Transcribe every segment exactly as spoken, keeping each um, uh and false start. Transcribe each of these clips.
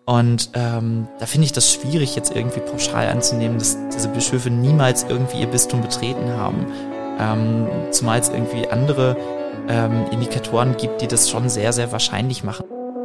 Und ähm, da finde ich das schwierig, jetzt irgendwie pauschal anzunehmen, dass diese Bischöfe niemals irgendwie ihr Bistum betreten haben. Ähm, zumal es irgendwie andere ähm, Indikatoren gibt, die das schon sehr, sehr wahrscheinlich machen.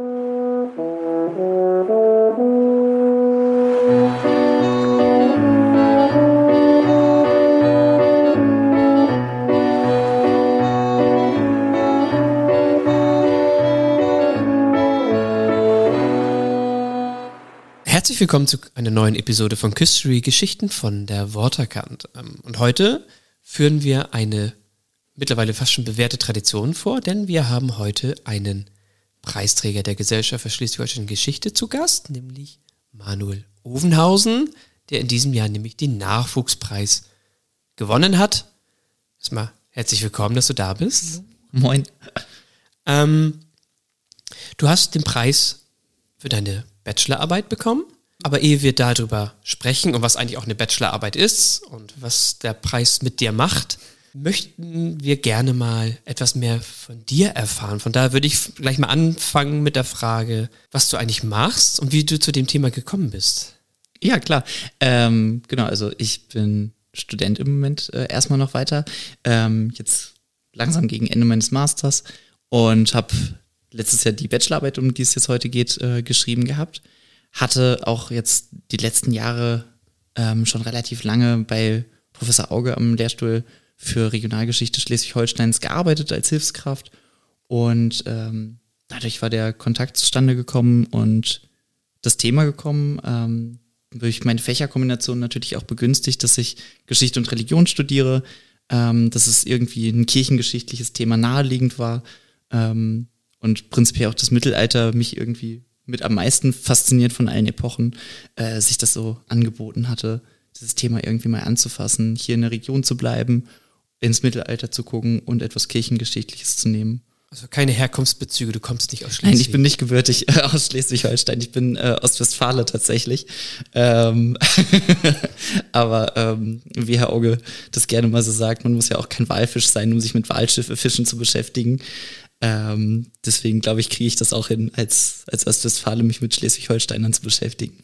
Herzlich willkommen zu einer neuen Episode von Küstery, Geschichten von der Waterkant. Und heute führen wir eine mittlerweile fast schon bewährte Tradition vor, denn wir haben heute einen Preisträger der Gesellschaft für Schleswig-Holstein Geschichte zu Gast, nämlich Manuel Ovenhausen, der in diesem Jahr nämlich den Nachwuchspreis gewonnen hat. Erstmal herzlich willkommen, dass du da bist. Moin. Ähm, du hast den Preis für deine Bachelorarbeit bekommen, aber ehe wir darüber sprechen und was eigentlich auch eine Bachelorarbeit ist und was der Preis mit dir macht, möchten wir gerne mal etwas mehr von dir erfahren. Von daher würde ich gleich mal anfangen mit der Frage, was du eigentlich machst und wie du zu dem Thema gekommen bist. Ja, klar. Ähm, genau, also ich bin Student im Moment äh, erstmal noch weiter. Ähm, jetzt langsam gegen Ende meines Masters und habe letztes Jahr die Bachelorarbeit, um die es jetzt heute geht, äh, geschrieben gehabt. Hatte auch jetzt die letzten Jahre ähm, schon relativ lange bei Professor Auge am Lehrstuhl für Regionalgeschichte Schleswig-Holsteins gearbeitet als Hilfskraft. Und ähm, dadurch war der Kontakt zustande gekommen und das Thema gekommen. Ähm, durch meine Fächerkombination natürlich auch begünstigt, dass ich Geschichte und Religion studiere, ähm, dass es irgendwie ein kirchengeschichtliches Thema naheliegend war. Ähm, Und prinzipiell auch das Mittelalter mich irgendwie mit am meisten fasziniert von allen Epochen, äh, sich das so angeboten hatte, dieses Thema irgendwie mal anzufassen, hier in der Region zu bleiben, ins Mittelalter zu gucken und etwas Kirchengeschichtliches zu nehmen. Also keine Herkunftsbezüge, du kommst nicht aus Schleswig. Nein, ich bin nicht gebürtig äh, aus Schleswig-Holstein, ich bin äh, Ostwestfale tatsächlich. Ähm Aber ähm, wie Herr Auge das gerne mal so sagt, man muss ja auch kein Walfisch sein, um sich mit Walschiffe-Fischen zu beschäftigen. Ähm, deswegen glaube ich, kriege ich das auch hin, als, als Ostwestfale mich mit Schleswig-Holsteinern zu beschäftigen.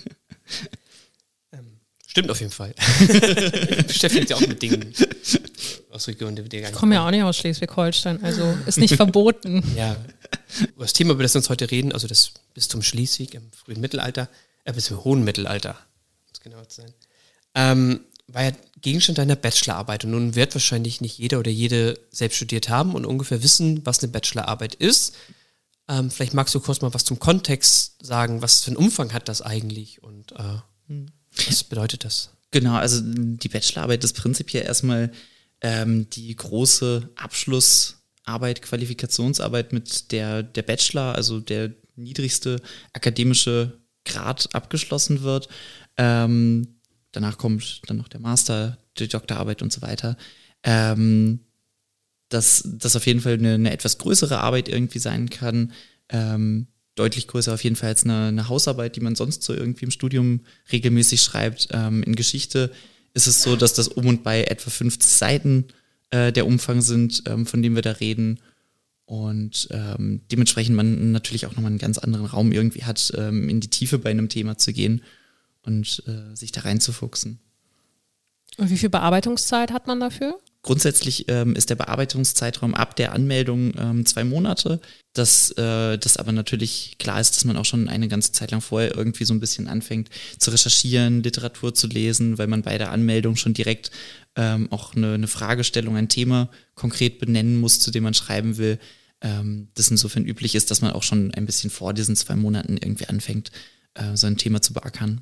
ähm, stimmt auf jeden Fall. Beschäftigt ja auch mit Dingen aus Regionen, die wir gar nicht. Ich komme ja auch nicht aus Schleswig-Holstein, also ist nicht verboten. Ja. Das Thema, über das wir uns heute reden, also das Bistum Schleswig im frühen Mittelalter, äh, bis im hohen Mittelalter, um es genauer zu sein, ähm, war ja Gegenstand deiner Bachelorarbeit und nun wird wahrscheinlich nicht jeder oder jede selbst studiert haben und ungefähr wissen, was eine Bachelorarbeit ist. Ähm, vielleicht magst du kurz mal was zum Kontext sagen, was für einen Umfang hat das eigentlich und äh, hm. was bedeutet das? Genau, also die Bachelorarbeit ist prinzipiell erstmal ähm, die große Abschlussarbeit, Qualifikationsarbeit, mit der der Bachelor, also der niedrigste akademische Grad abgeschlossen wird. Ähm, Danach kommt dann noch der Master, die Doktorarbeit und so weiter. Ähm, dass das auf jeden Fall eine, eine etwas größere Arbeit irgendwie sein kann. Ähm, deutlich größer auf jeden Fall als eine, eine Hausarbeit, die man sonst so irgendwie im Studium regelmäßig schreibt. Ähm, in Geschichte ist es so, dass das um und bei etwa fünfzig Seiten äh, der Umfang sind, ähm, von dem wir da reden. Und ähm, dementsprechend man natürlich auch nochmal einen ganz anderen Raum irgendwie hat, ähm, in die Tiefe bei einem Thema zu gehen und äh, sich da reinzufuchsen. Und wie viel Bearbeitungszeit hat man dafür? Grundsätzlich ähm, ist der Bearbeitungszeitraum ab der Anmeldung ähm, zwei Monate. Das, äh, das aber natürlich klar ist, dass man auch schon eine ganze Zeit lang vorher irgendwie so ein bisschen anfängt zu recherchieren, Literatur zu lesen, weil man bei der Anmeldung schon direkt ähm, auch eine, eine Fragestellung, ein Thema konkret benennen muss, zu dem man schreiben will. Ähm, das insofern üblich ist, dass man auch schon ein bisschen vor diesen zwei Monaten irgendwie anfängt, äh, so ein Thema zu beackern.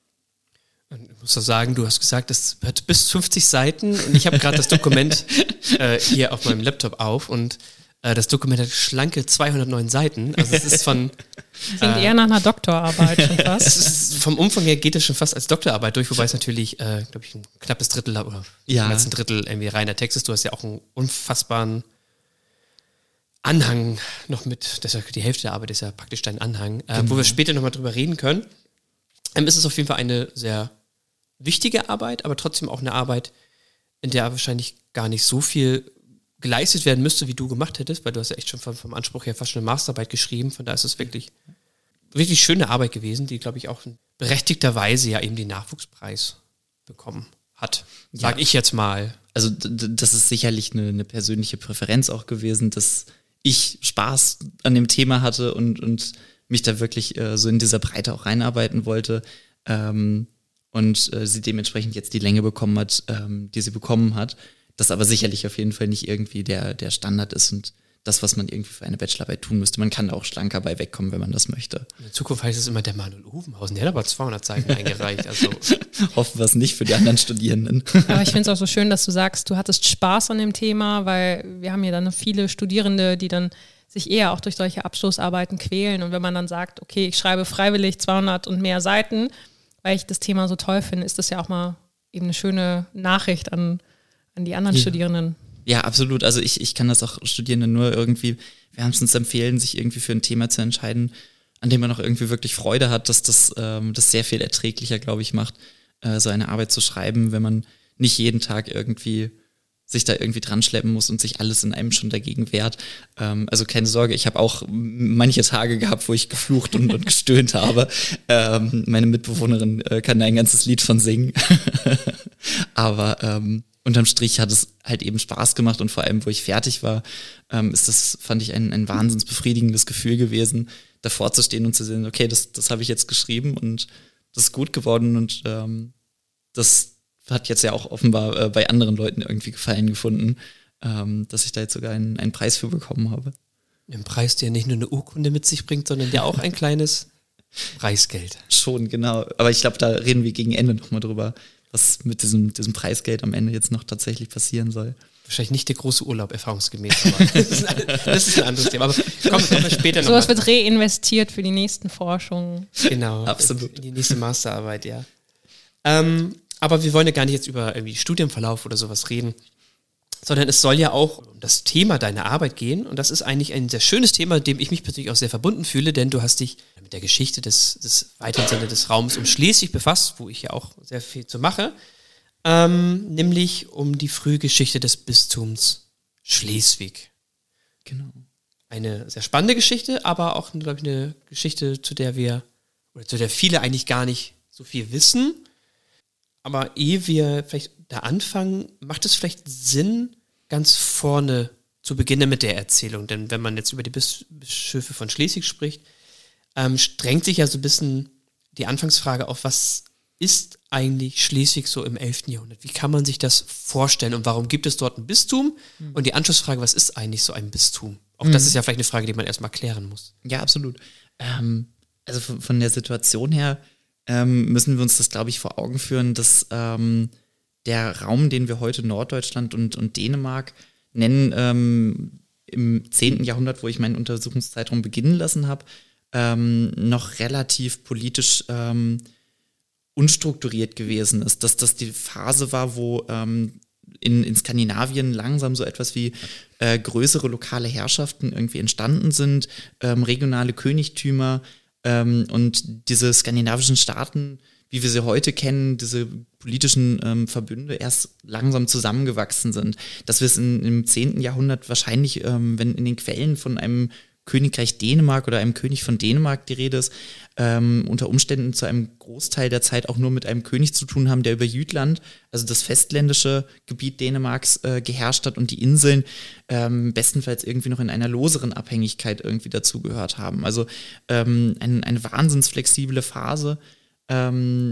Ich muss doch sagen, du hast gesagt, das hat bis fünfzig Seiten und ich habe gerade das Dokument äh, hier auf meinem Laptop auf und äh, das Dokument hat schlanke zweihundertneun Seiten. Also es ist von... Klingt äh, eher nach einer Doktorarbeit schon fast. Es ist, vom Umfang her geht es schon fast als Doktorarbeit durch, wobei es natürlich, äh, glaube ich, ein knappes Drittel oder ja. ein Drittel irgendwie reiner Text ist. Du hast ja auch einen unfassbaren Anhang noch mit, das ist ja, die Hälfte der Arbeit ist ja praktisch dein Anhang, äh, genau. Wo wir später nochmal drüber reden können. Ähm, ist es auf jeden Fall eine sehr wichtige Arbeit, aber trotzdem auch eine Arbeit, in der wahrscheinlich gar nicht so viel geleistet werden müsste, wie du gemacht hättest, weil du hast ja echt schon vom, vom Anspruch her fast schon eine Masterarbeit geschrieben, von da ist es wirklich wirklich schöne Arbeit gewesen, die, glaube ich, auch berechtigterweise ja eben den Nachwuchspreis bekommen hat, sag ja. ich jetzt mal. Also d- das ist sicherlich eine, eine persönliche Präferenz auch gewesen, dass ich Spaß an dem Thema hatte und, und mich da wirklich äh, so in dieser Breite auch reinarbeiten wollte ähm, und äh, sie dementsprechend jetzt die Länge bekommen hat, ähm, die sie bekommen hat. Das aber sicherlich auf jeden Fall nicht irgendwie der, der Standard ist und das, was man irgendwie für eine Bachelorarbeit tun müsste. Man kann da auch schlanker bei wegkommen, wenn man das möchte. In Zukunft heißt es immer der Manuel Uvenhausen, der hat aber zweihundert Seiten eingereicht. Also hoffen wir es nicht für die anderen Studierenden. Aber ich finde es auch so schön, dass du sagst, du hattest Spaß an dem Thema, weil wir haben ja dann viele Studierende, die dann sich eher auch durch solche Abschlussarbeiten quälen. Und wenn man dann sagt, okay, ich schreibe freiwillig zweihundert und mehr Seiten, weil ich das Thema so toll finde, ist das ja auch mal eben eine schöne Nachricht an, an die anderen ja. Studierenden. Ja, absolut. Also ich, ich kann das auch Studierenden nur irgendwie wärmstens empfehlen, sich irgendwie für ein Thema zu entscheiden, an dem man auch irgendwie wirklich Freude hat, dass das ähm, das sehr viel erträglicher, glaube ich, macht, äh, so eine Arbeit zu schreiben, wenn man nicht jeden Tag irgendwie sich da irgendwie dran schleppen muss und sich alles in einem schon dagegen wehrt. Ähm, also keine Sorge, ich habe auch manche Tage gehabt, wo ich geflucht und, und gestöhnt habe. Ähm, meine Mitbewohnerin äh, kann da ein ganzes Lied von singen. Aber ähm, unterm Strich hat es halt eben Spaß gemacht und vor allem, wo ich fertig war, ähm, ist das, fand ich, ein, ein wahnsinns befriedigendes Gefühl gewesen, davor zu stehen und zu sehen, okay, das, das habe ich jetzt geschrieben und das ist gut geworden und ähm, das hat jetzt ja auch offenbar äh, bei anderen Leuten irgendwie Gefallen gefunden, ähm, dass ich da jetzt sogar einen, einen Preis für bekommen habe. Ein Preis, der nicht nur eine Urkunde mit sich bringt, sondern der auch ein kleines Preisgeld. Schon, genau. Aber ich glaube, da reden wir gegen Ende nochmal drüber, was mit diesem, diesem Preisgeld am Ende jetzt noch tatsächlich passieren soll. Wahrscheinlich nicht der große Urlaub, erfahrungsgemäß. Aber das, ist ein, das ist ein anderes Thema. Aber kommen komm wir später noch. So was wird reinvestiert für die nächsten Forschungen. Genau. Absolut. In die nächste Masterarbeit, ja. Ähm, aber wir wollen ja gar nicht jetzt über irgendwie Studienverlauf oder sowas reden, sondern es soll ja auch um das Thema deiner Arbeit gehen. Und das ist eigentlich ein sehr schönes Thema, dem ich mich persönlich auch sehr verbunden fühle, denn du hast dich mit der Geschichte des, des weiteren Sinne des Raums um Schleswig befasst, wo ich ja auch sehr viel zu mache, ähm, nämlich um die Frühgeschichte des Bistums Schleswig. Genau. Eine sehr spannende Geschichte, aber auch, glaube ich, eine Geschichte, zu der wir, oder zu der viele eigentlich gar nicht so viel wissen. Aber ehe wir vielleicht da anfangen, macht es vielleicht Sinn, ganz vorne zu beginnen mit der Erzählung. Denn wenn man jetzt über die Bis- Bischöfe von Schleswig spricht, ähm, strengt sich ja so ein bisschen die Anfangsfrage auf, was ist eigentlich Schleswig so im elften Jahrhundert? Wie kann man sich das vorstellen und warum gibt es dort ein Bistum? Mhm. Und die Anschlussfrage, was ist eigentlich so ein Bistum? Auch mhm. das ist ja vielleicht eine Frage, die man erstmal klären muss. Ja, absolut. Ähm, also von, von der Situation her ähm, müssen wir uns das, glaube ich, vor Augen führen, dass ähm, der Raum, den wir heute Norddeutschland und, und Dänemark nennen, ähm, im zehnten Jahrhundert, wo ich meinen Untersuchungszeitraum beginnen lassen habe, ähm, noch relativ politisch ähm, unstrukturiert gewesen ist. Dass das die Phase war, wo ähm, in, in Skandinavien langsam so etwas wie äh, größere lokale Herrschaften irgendwie entstanden sind, ähm, regionale Königtümer ähm, und diese skandinavischen Staaten, wie wir sie heute kennen, diese politischen ähm, Verbünde erst langsam zusammengewachsen sind. Dass wir es in, im zehnten Jahrhundert wahrscheinlich, ähm, wenn in den Quellen von einem Königreich Dänemark oder einem König von Dänemark die Rede ist, ähm, unter Umständen zu einem Großteil der Zeit auch nur mit einem König zu tun haben, der über Jütland, also das festländische Gebiet Dänemarks, äh, geherrscht hat und die Inseln ähm, bestenfalls irgendwie noch in einer loseren Abhängigkeit irgendwie dazugehört haben. Also ähm, ein, eine wahnsinns flexible Phase, ähm,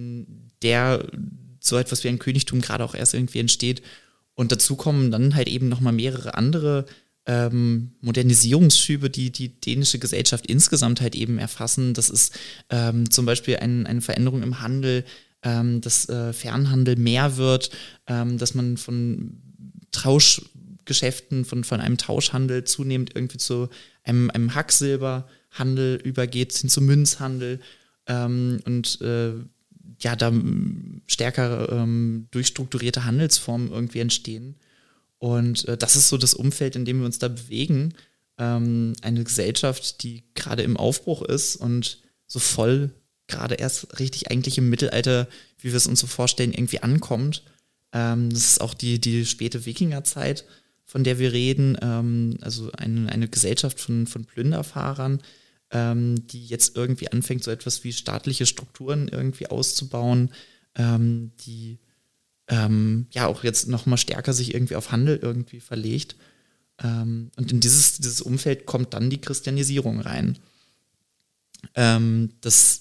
in der so etwas wie ein Königtum gerade auch erst irgendwie entsteht. Und dazu kommen dann halt eben nochmal mehrere andere Ähm, Modernisierungsschübe, die die dänische Gesellschaft insgesamt halt eben erfassen. Das ist ähm, zum Beispiel ein, eine Veränderung im Handel, ähm, dass äh, Fernhandel mehr wird, ähm, dass man von Tauschgeschäften, von, von einem Tauschhandel zunehmend irgendwie zu einem, einem Hacksilberhandel übergeht, hin zum Münzhandel ähm, und äh, ja, da stärker ähm, durchstrukturierte Handelsformen irgendwie entstehen. Und äh, das ist so das Umfeld, in dem wir uns da bewegen. Ähm, eine Gesellschaft, die gerade im Aufbruch ist und so voll gerade erst richtig eigentlich im Mittelalter, wie wir es uns so vorstellen, irgendwie ankommt. Ähm, das ist auch die, die späte Wikingerzeit, von der wir reden. Ähm, also eine, eine Gesellschaft von, von Plünderfahrern, ähm, die jetzt irgendwie anfängt, so etwas wie staatliche Strukturen irgendwie auszubauen, ähm, die ähm, ja auch jetzt nochmal stärker sich irgendwie auf Handel irgendwie verlegt. Ähm, und in dieses, dieses Umfeld kommt dann die Christianisierung rein. Ähm, das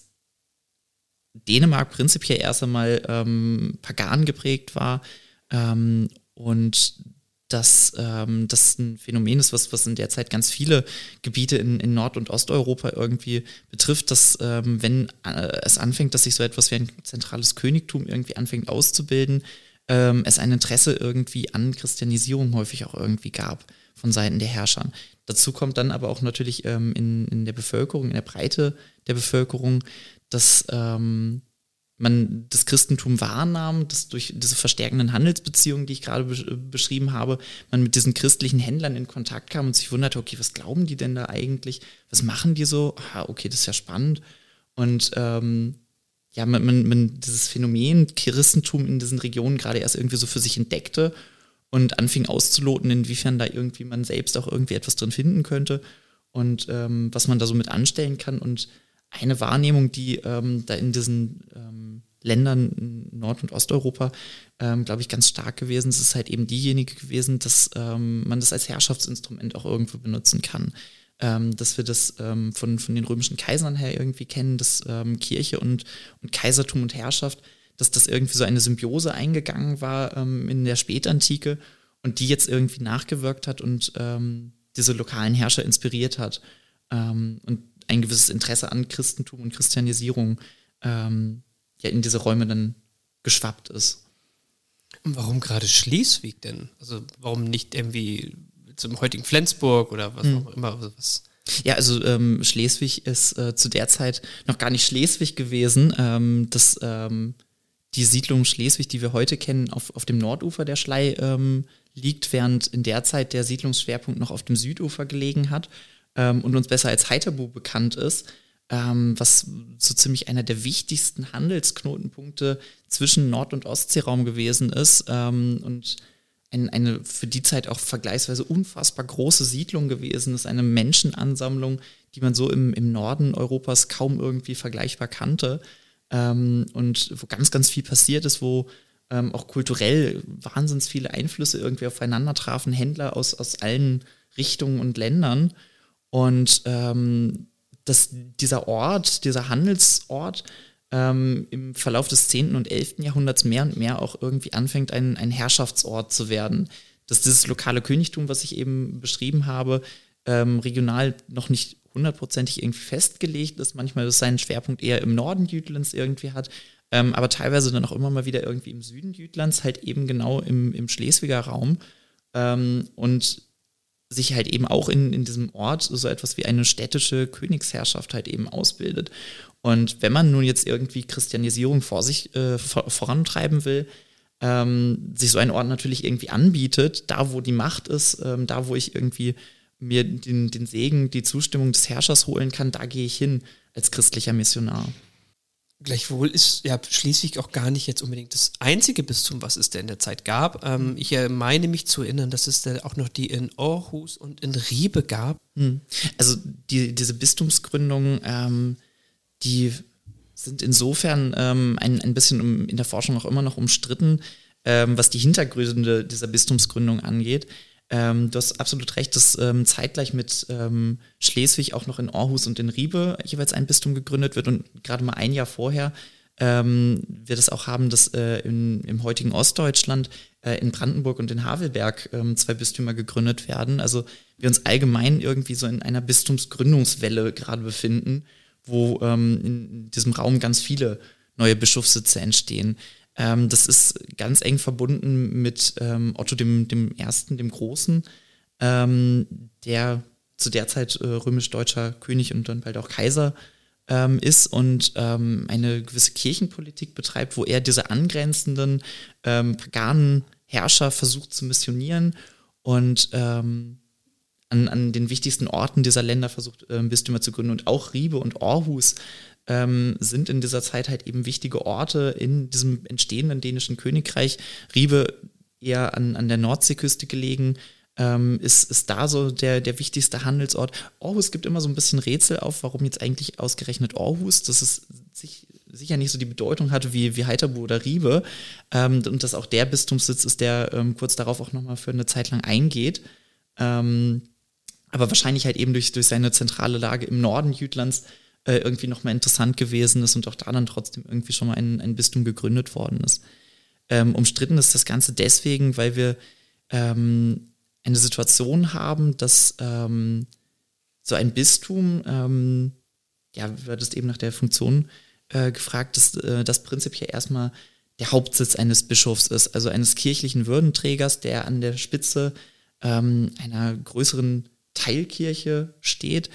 Dänemark prinzipiell erst einmal ähm, pagan geprägt war ähm, und dass ähm, das ein Phänomen ist, was, was in der Zeit ganz viele Gebiete in, in Nord- und Osteuropa irgendwie betrifft, dass ähm, wenn äh, es anfängt, dass sich so etwas wie ein zentrales Königtum irgendwie anfängt auszubilden, ähm, es ein Interesse irgendwie an Christianisierung häufig auch irgendwie gab von Seiten der Herrscher. Dazu kommt dann aber auch natürlich ähm, in, in der Bevölkerung, in der Breite der Bevölkerung, dass ähm, man das Christentum wahrnahm, dass durch diese verstärkenden Handelsbeziehungen, die ich gerade be- beschrieben habe, man mit diesen christlichen Händlern in Kontakt kam und sich wunderte, okay, was glauben die denn da eigentlich? Was machen die so? Ah, okay, das ist ja spannend. Und ähm, ja, man, man, man dieses Phänomen Christentum in diesen Regionen gerade erst irgendwie so für sich entdeckte und anfing auszuloten, inwiefern da irgendwie man selbst auch irgendwie etwas drin finden könnte und ähm, was man da so mit anstellen kann. Und eine Wahrnehmung, die ähm, da in diesen ähm, Ländern in Nord- und Osteuropa, ähm, glaube ich, ganz stark gewesen ist, ist halt eben diejenige gewesen, dass ähm, man das als Herrschaftsinstrument auch irgendwo benutzen kann. Ähm, dass wir das ähm, von, von den römischen Kaisern her irgendwie kennen, dass ähm, Kirche und, und Kaisertum und Herrschaft, dass das irgendwie so eine Symbiose eingegangen war ähm, in der Spätantike und die jetzt irgendwie nachgewirkt hat und ähm, diese lokalen Herrscher inspiriert hat ähm, und ein gewisses Interesse an Christentum und Christianisierung ähm, ja in diese Räume dann geschwappt ist. Und warum gerade Schleswig denn? Also warum nicht irgendwie zum heutigen Flensburg oder was hm. auch immer? Also was? Ja, also ähm, Schleswig ist äh, zu der Zeit noch gar nicht Schleswig gewesen. Ähm, das, ähm, die Siedlung Schleswig, die wir heute kennen, auf, auf dem Nordufer der Schlei ähm, liegt, während in der Zeit der Siedlungsschwerpunkt noch auf dem Südufer gelegen hat ähm, und uns besser als Heiterbu bekannt ist, ähm, was so ziemlich einer der wichtigsten Handelsknotenpunkte zwischen Nord- und Ostseeraum gewesen ist ähm, und ein, eine für die Zeit auch vergleichsweise unfassbar große Siedlung gewesen ist, eine Menschenansammlung, die man so im, im Norden Europas kaum irgendwie vergleichbar kannte ähm, und wo ganz, ganz viel passiert ist, wo ähm, auch kulturell wahnsinnig viele Einflüsse irgendwie aufeinander trafen, Händler aus, aus allen Richtungen und Ländern und ähm, dass dieser Ort, dieser Handelsort ähm, im Verlauf des zehnten und elften Jahrhunderts mehr und mehr auch irgendwie anfängt, ein, ein Herrschaftsort zu werden. Dass dieses lokale Königtum, was ich eben beschrieben habe, ähm, regional noch nicht hundertprozentig irgendwie festgelegt ist. Manchmal ist sein Schwerpunkt eher im Norden Jütlands irgendwie hat, ähm, aber teilweise dann auch immer mal wieder irgendwie im Süden Jütlands, halt eben genau im, im Schleswiger Raum. Ähm, und sich halt eben auch in, in diesem Ort so etwas wie eine städtische Königsherrschaft halt eben ausbildet. Und wenn man nun jetzt irgendwie Christianisierung vor sich äh, vor, vorantreiben will, ähm, sich so ein Ort natürlich irgendwie anbietet, da wo die Macht ist, ähm, da wo ich irgendwie mir den, den Segen, die Zustimmung des Herrschers holen kann, da gehe ich hin als christlicher Missionar. Gleichwohl ist ja Schleswig auch gar nicht jetzt unbedingt das einzige Bistum, was es da in der Zeit gab. Ähm, ich äh, meine mich zu erinnern, dass es da auch noch die in Aarhus und in Ribe gab. Hm. Also die, diese Bistumsgründungen, ähm, die sind insofern ähm, ein, ein bisschen um, in der Forschung auch immer noch umstritten, ähm, was die Hintergründe dieser Bistumsgründung angeht. Ähm, du hast absolut recht, dass ähm, zeitgleich mit ähm, Schleswig auch noch in Aarhus und in Ribe jeweils ein Bistum gegründet wird und gerade mal ein Jahr vorher ähm, wir das auch haben, dass äh, in, im heutigen Ostdeutschland äh, in Brandenburg und in Havelberg ähm, zwei Bistümer gegründet werden. Also wir uns allgemein irgendwie so in einer Bistumsgründungswelle gerade befinden, wo ähm, in diesem Raum ganz viele neue Bischofssitze entstehen. Ähm, das ist ganz eng verbunden mit ähm, Otto dem, dem Ersten, dem Großen, ähm, der zu der Zeit äh, römisch-deutscher König und dann bald auch Kaiser ähm, ist und ähm, eine gewisse Kirchenpolitik betreibt, wo er diese angrenzenden ähm, paganen Herrscher versucht zu missionieren und ähm, an, an den wichtigsten Orten dieser Länder versucht, äh, Bistümer zu gründen. Und auch Ribe und Aarhus ähm, sind in dieser Zeit halt eben wichtige Orte in diesem entstehenden dänischen Königreich. Ribe eher an, an der Nordseeküste gelegen, ähm, ist, ist da so der, der wichtigste Handelsort. Aarhus gibt immer so ein bisschen Rätsel auf, warum jetzt eigentlich ausgerechnet Aarhus, dass es sich, sicher nicht so die Bedeutung hatte wie, wie Heiterbu oder Ribe, ähm, und dass auch der Bistumssitz ist, der ähm, kurz darauf auch nochmal für eine Zeit lang eingeht. Ähm, aber wahrscheinlich halt eben durch, durch seine zentrale Lage im Norden Jütlands äh, irgendwie nochmal interessant gewesen ist und auch da dann trotzdem irgendwie schon mal ein, ein Bistum gegründet worden ist. Ähm, umstritten ist das Ganze deswegen, weil wir ähm, eine Situation haben, dass ähm, so ein Bistum, ähm, ja, du hattest eben nach der Funktion äh, gefragt, dass äh, das prinzipiell erstmal der Hauptsitz eines Bischofs ist, also eines kirchlichen Würdenträgers, der an der Spitze ähm, einer größeren Teilkirche steht,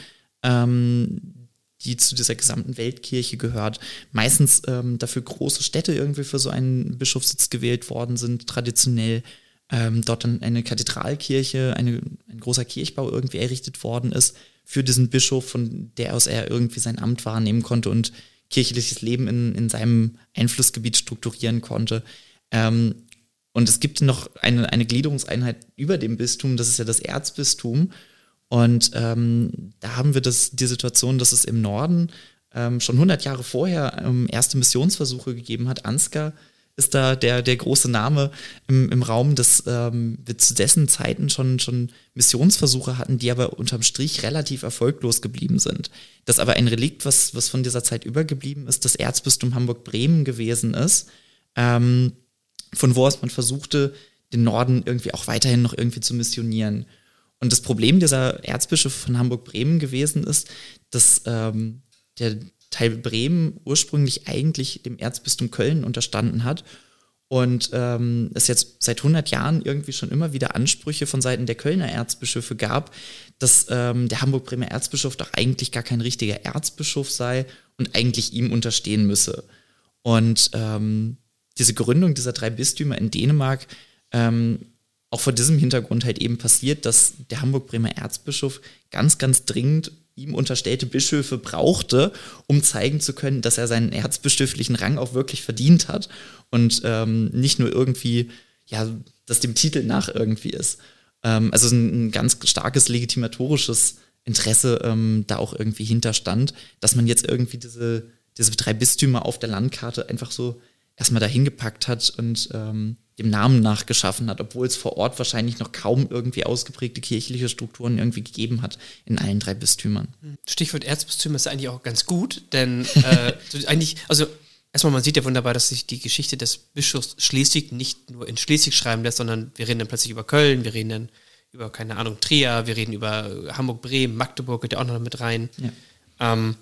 ähm, die zu dieser gesamten Weltkirche gehört. Meistens ähm, dafür große Städte irgendwie für so einen Bischofssitz gewählt worden sind, traditionell. Ähm, dort dann eine Kathedralkirche, eine, ein großer Kirchbau irgendwie errichtet worden ist für diesen Bischof, von der aus er irgendwie sein Amt wahrnehmen konnte und kirchliches Leben in, in seinem Einflussgebiet strukturieren konnte. Ähm, und es gibt noch eine, eine Gliederungseinheit über dem Bistum, das ist ja das Erzbistum. Und ähm, da haben wir das, die Situation, dass es im Norden ähm, schon hundert Jahre vorher ähm, erste Missionsversuche gegeben hat. Ansgar ist da der, der große Name im, im Raum, dass ähm, wir zu dessen Zeiten schon, schon Missionsversuche hatten, die aber unterm Strich relativ erfolglos geblieben sind. Das aber ein Relikt, was, was von dieser Zeit übergeblieben ist, das Erzbistum Hamburg-Bremen gewesen ist, ähm, von wo aus man versuchte, den Norden irgendwie auch weiterhin noch irgendwie zu missionieren. Und das Problem dieser Erzbischof von Hamburg-Bremen gewesen ist, dass ähm, der Teil Bremen ursprünglich eigentlich dem Erzbistum Köln unterstanden hat und ähm, es jetzt seit hundert Jahren irgendwie schon immer wieder Ansprüche von Seiten der Kölner Erzbischöfe gab, dass ähm, der Hamburg-Bremer Erzbischof doch eigentlich gar kein richtiger Erzbischof sei und eigentlich ihm unterstehen müsse. Und ähm, diese Gründung dieser drei Bistümer in Dänemark ähm, auch vor diesem Hintergrund halt eben passiert, dass der Hamburg-Bremer Erzbischof ganz, ganz dringend ihm unterstellte Bischöfe brauchte, um zeigen zu können, dass er seinen erzbischöflichen Rang auch wirklich verdient hat und ähm, nicht nur irgendwie, ja, das dem Titel nach irgendwie ist. Ähm, also ein, ein ganz starkes legitimatorisches Interesse ähm, da auch irgendwie hinterstand, dass man jetzt irgendwie diese, diese drei Bistümer auf der Landkarte einfach so erstmal dahin gepackt hat und ähm, dem Namen nachgeschaffen hat, obwohl es vor Ort wahrscheinlich noch kaum irgendwie ausgeprägte kirchliche Strukturen irgendwie gegeben hat in allen drei Bistümern. Stichwort Erzbistümer ist eigentlich auch ganz gut, denn äh, so eigentlich, also erstmal, man sieht ja wunderbar, dass sich die Geschichte des Bischofs Schleswig nicht nur in Schleswig schreiben lässt, sondern wir reden dann plötzlich über Köln, wir reden dann über, keine Ahnung, Trier, wir reden über Hamburg, Bremen, Magdeburg, geht ja auch noch mit rein. Ja. Ähm,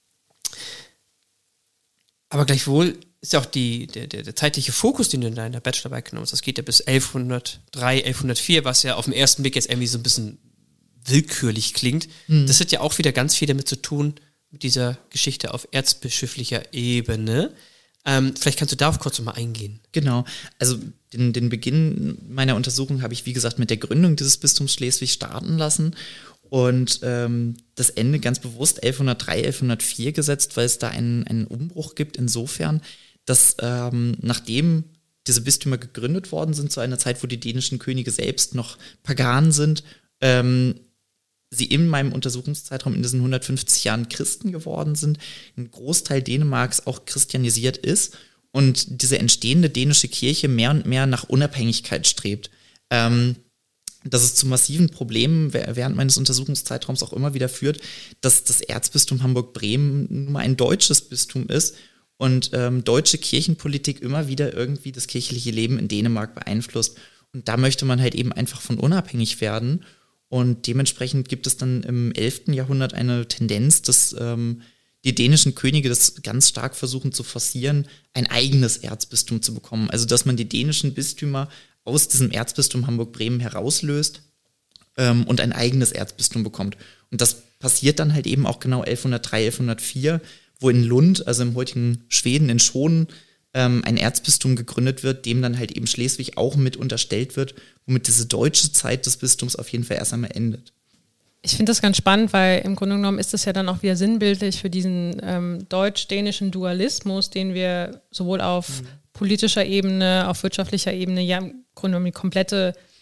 aber gleichwohl ist ja auch die, der, der, der zeitliche Fokus, den du in deiner Bachelorarbeit genommen hast, das geht ja bis elfhundertdrei, elfhundertvier, was ja auf den ersten Blick jetzt irgendwie so ein bisschen willkürlich klingt. Mhm. Das hat ja auch wieder ganz viel damit zu tun, mit dieser Geschichte auf erzbischöflicher Ebene. Ähm, vielleicht kannst du darauf kurz nochmal eingehen. Genau, also den, den Beginn meiner Untersuchung habe ich, wie gesagt, mit der Gründung dieses Bistums Schleswig starten lassen und ähm, das Ende ganz bewusst elfhundertdrei, elfhundertvier gesetzt, weil es da einen, einen Umbruch gibt insofern, dass ähm, nachdem diese Bistümer gegründet worden sind, zu einer Zeit, wo die dänischen Könige selbst noch pagan sind, ähm, sie in meinem Untersuchungszeitraum in diesen hundertfünfzig Jahren Christen geworden sind, ein Großteil Dänemarks auch christianisiert ist und diese entstehende dänische Kirche mehr und mehr nach Unabhängigkeit strebt. Ähm, dass es zu massiven Problemen während meines Untersuchungszeitraums auch immer wieder führt, dass das Erzbistum Hamburg-Bremen nun mal ein deutsches Bistum ist und ähm, deutsche Kirchenpolitik immer wieder irgendwie das kirchliche Leben in Dänemark beeinflusst. Und da möchte man halt eben einfach von unabhängig werden. Und dementsprechend gibt es dann im elften Jahrhundert eine Tendenz, dass ähm, die dänischen Könige das ganz stark versuchen zu forcieren, ein eigenes Erzbistum zu bekommen. Also dass man die dänischen Bistümer aus diesem Erzbistum Hamburg-Bremen herauslöst ähm, und ein eigenes Erzbistum bekommt. Und das passiert dann halt eben auch genau elfhundertdrei, elfhundertvier, wo in Lund, also im heutigen Schweden, in Schonen, ähm, ein Erzbistum gegründet wird, dem dann halt eben Schleswig auch mit unterstellt wird, womit diese deutsche Zeit des Bistums auf jeden Fall erst einmal endet. Ich finde das ganz spannend, weil im Grunde genommen ist das ja dann auch wieder sinnbildlich für diesen ähm, deutsch-dänischen Dualismus, den wir sowohl auf mhm. politischer Ebene, auf wirtschaftlicher Ebene, ja im Grunde genommen die komplette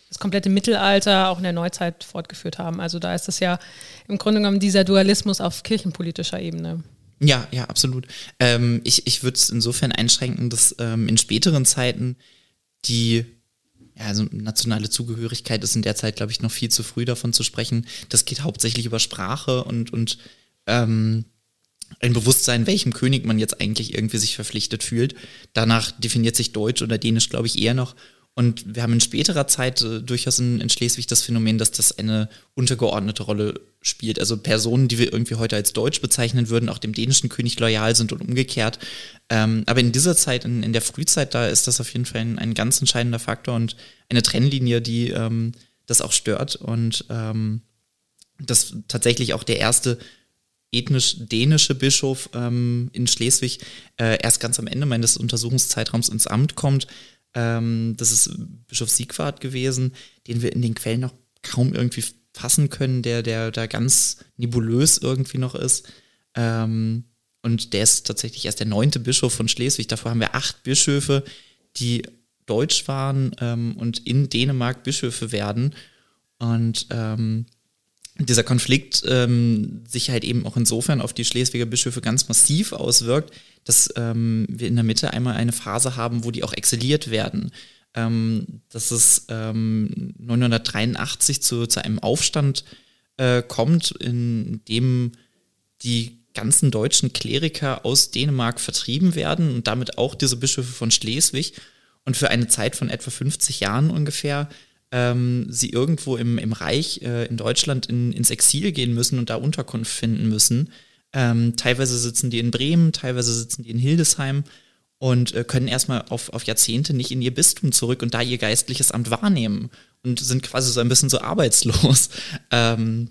das komplette Mittelalter auch in der Neuzeit fortgeführt haben. Also da ist das ja im Grunde genommen dieser Dualismus auf kirchenpolitischer Ebene. Ja, ja, absolut. Ähm, ich ich würde es insofern einschränken, dass ähm, in späteren Zeiten die ja, also nationale Zugehörigkeit ist in der Zeit, glaube ich, noch viel zu früh davon zu sprechen. Das geht hauptsächlich über Sprache und, und ähm, ein Bewusstsein, welchem König man jetzt eigentlich irgendwie sich verpflichtet fühlt. Danach definiert sich Deutsch oder Dänisch, glaube ich, eher noch. Und wir haben in späterer Zeit äh, durchaus in, in Schleswig das Phänomen, dass das eine untergeordnete Rolle spielt. Also Personen, die wir irgendwie heute als Deutsch bezeichnen würden, auch dem dänischen König loyal sind und umgekehrt. Ähm, aber in dieser Zeit, in, in der Frühzeit, da ist das auf jeden Fall ein, ein ganz entscheidender Faktor und eine Trennlinie, die ähm, das auch stört. Und ähm, dass tatsächlich auch der erste ethnisch dänische Bischof ähm, in Schleswig äh, erst ganz am Ende meines Untersuchungszeitraums ins Amt kommt. Ähm, das ist Bischof Siegwart gewesen, den wir in den Quellen noch kaum irgendwie fassen können, der, der da ganz nebulös irgendwie noch ist. Ähm, und der ist tatsächlich erst der neunte Bischof von Schleswig. Davor haben wir acht Bischöfe, die deutsch waren ähm, und in Dänemark Bischöfe werden. Und ähm, dieser Konflikt ähm, sich halt eben auch insofern auf die Schleswiger Bischöfe ganz massiv auswirkt, dass ähm, wir in der Mitte einmal eine Phase haben, wo die auch exiliert werden. Ähm, dass es ähm, neunhundertdreiundachtzig zu, zu einem Aufstand äh, kommt, in dem die ganzen deutschen Kleriker aus Dänemark vertrieben werden und damit auch diese Bischöfe von Schleswig und für eine Zeit von etwa fünfzig Jahren ungefähr ähm, sie irgendwo im, im Reich äh, in Deutschland in, ins Exil gehen müssen und da Unterkunft finden müssen. Ähm, teilweise sitzen die in Bremen, teilweise sitzen die in Hildesheim und äh, können erstmal auf, auf Jahrzehnte nicht in ihr Bistum zurück und da ihr geistliches Amt wahrnehmen und sind quasi so ein bisschen so arbeitslos. Ähm,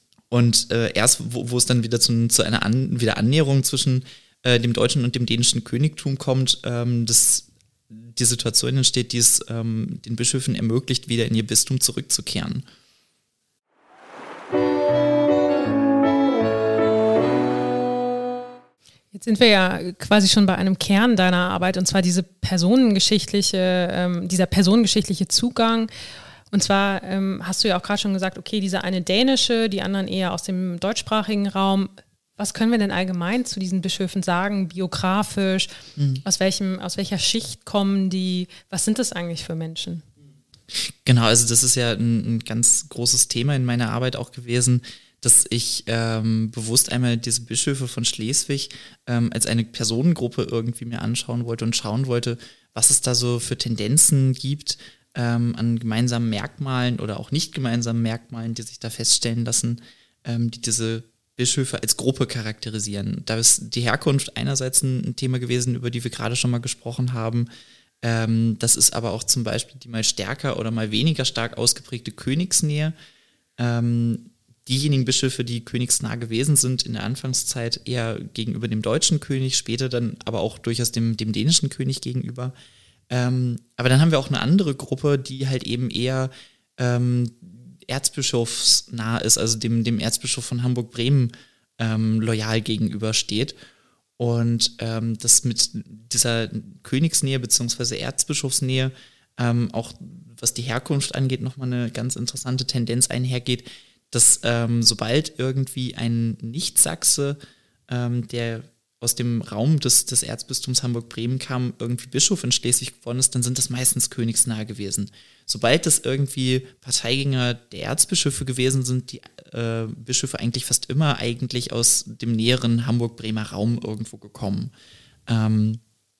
und äh, erst, wo, wo es dann wieder zu, zu einer An- wieder Annäherung zwischen äh, dem deutschen und dem dänischen Königtum kommt, ähm, dass die Situation entsteht, die es ähm, den Bischöfen ermöglicht, wieder in ihr Bistum zurückzukehren. Jetzt sind wir ja quasi schon bei einem Kern deiner Arbeit, und zwar diese personengeschichtliche, ähm, dieser personengeschichtliche Zugang. Und zwar ähm, hast du ja auch gerade schon gesagt, okay, diese eine dänische, die anderen eher aus dem deutschsprachigen Raum. Was können wir denn allgemein zu diesen Bischöfen sagen, biografisch? Mhm. Aus welchem, aus welcher Schicht kommen die? Was sind das eigentlich für Menschen? Genau, also das ist ja ein, ein ganz großes Thema in meiner Arbeit auch gewesen, dass ich ähm, bewusst einmal diese Bischöfe von Schleswig ähm, als eine Personengruppe irgendwie mir anschauen wollte und schauen wollte, was es da so für Tendenzen gibt ähm, an gemeinsamen Merkmalen oder auch nicht gemeinsamen Merkmalen, die sich da feststellen lassen, ähm, die diese Bischöfe als Gruppe charakterisieren. Da ist die Herkunft einerseits ein Thema gewesen, über die wir gerade schon mal gesprochen haben. Ähm, das ist aber auch zum Beispiel die mal stärker oder mal weniger stark ausgeprägte Königsnähe. Ähm, diejenigen Bischöfe, die königsnah gewesen sind in der Anfangszeit, eher gegenüber dem deutschen König, später dann aber auch durchaus dem, dem dänischen König gegenüber. Ähm, aber dann haben wir auch eine andere Gruppe, die halt eben eher ähm, erzbischofsnah ist, also dem, dem Erzbischof von Hamburg-Bremen ähm, loyal gegenübersteht. Und ähm, das mit dieser Königsnähe bzw. Erzbischofsnähe ähm, auch, was die Herkunft angeht, nochmal eine ganz interessante Tendenz einhergeht, dass ähm, sobald irgendwie ein Nicht-Sachse, ähm, der aus dem Raum des, des Erzbistums Hamburg-Bremen kam, irgendwie Bischof in Schleswig geworden ist, dann sind das meistens königsnahe gewesen. Sobald das irgendwie Parteigänger der Erzbischöfe gewesen sind, die äh, Bischöfe eigentlich fast immer eigentlich aus dem näheren Hamburg-Bremer Raum irgendwo gekommen. Ähm,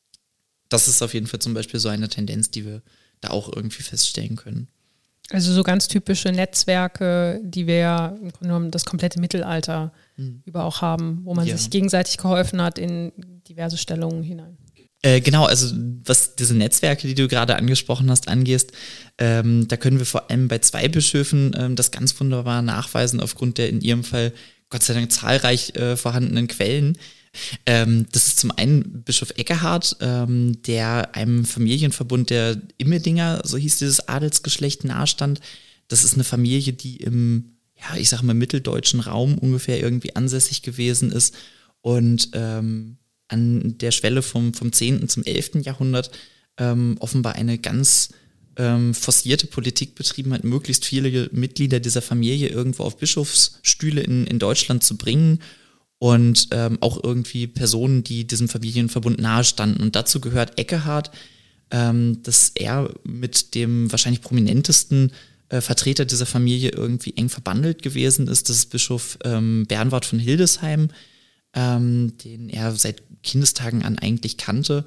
das ist auf jeden Fall zum Beispiel so eine Tendenz, die wir da auch irgendwie feststellen können. Also so ganz typische Netzwerke, die wir ja im Grunde genommen das komplette Mittelalter mhm. über auch haben, wo man ja. sich gegenseitig geholfen hat in diverse Stellungen hinein. Äh, genau, also was diese Netzwerke, die du gerade angesprochen hast, angehst, ähm, da können wir vor allem bei zwei Bischöfen ähm, das ganz wunderbar nachweisen, aufgrund der in ihrem Fall Gott sei Dank zahlreich äh, vorhandenen Quellen. Ähm, das ist zum einen Bischof Eckehard, ähm, der einem Familienverbund der Immedinger, so hieß dieses Adelsgeschlecht, nahestand. Das ist eine Familie, die im, ja, ich sag mal, mitteldeutschen Raum ungefähr irgendwie ansässig gewesen ist und ähm, an der Schwelle vom, vom zehnten zum elften Jahrhundert ähm, offenbar eine ganz ähm, forcierte Politik betrieben hat, möglichst viele Mitglieder dieser Familie irgendwo auf Bischofsstühle in, in Deutschland zu bringen und ähm, auch irgendwie Personen, die diesem Familienverbund nahestanden. Und dazu gehört Eckehard, ähm, dass er mit dem wahrscheinlich prominentesten äh, Vertreter dieser Familie irgendwie eng verbandelt gewesen ist. Das ist Bischof ähm, Bernward von Hildesheim, ähm, den er seit Kindestagen an eigentlich kannte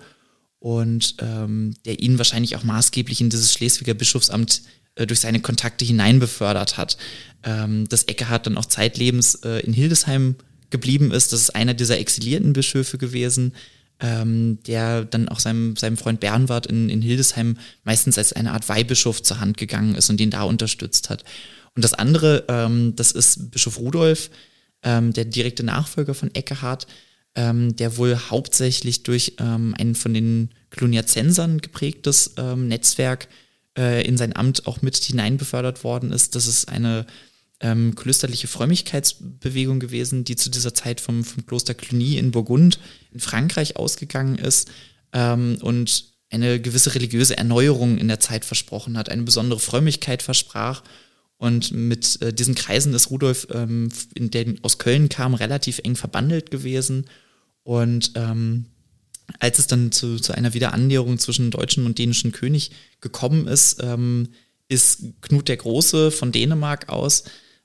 und ähm, der ihn wahrscheinlich auch maßgeblich in dieses Schleswiger Bischofsamt äh, durch seine Kontakte hineinbefördert hat. Ähm, dass Eckehard dann auch zeitlebens äh, in Hildesheim geblieben ist. Das ist einer dieser exilierten Bischöfe gewesen, ähm, der dann auch seinem, seinem Freund Bernward in, in Hildesheim meistens als eine Art Weihbischof zur Hand gegangen ist und den da unterstützt hat. Und das andere, ähm, das ist Bischof Rudolf, ähm, der direkte Nachfolger von Eckehard, ähm, der wohl hauptsächlich durch ähm, ein von den Cluniazensern geprägtes ähm, Netzwerk äh, in sein Amt auch mit hineinbefördert worden ist. Das ist eine Ähm, klösterliche Frömmigkeitsbewegung gewesen, die zu dieser Zeit vom, vom Kloster Cluny in Burgund in Frankreich ausgegangen ist ähm, und eine gewisse religiöse Erneuerung in der Zeit versprochen hat, eine besondere Frömmigkeit versprach. Und mit äh, diesen Kreisen ist Rudolf, ähm, in den aus Köln kam, relativ eng verbandelt gewesen. Und ähm, als es dann zu, zu einer Wiederannäherung zwischen deutschem und dänischem König gekommen ist, ähm, ist Knut der Große von Dänemark aus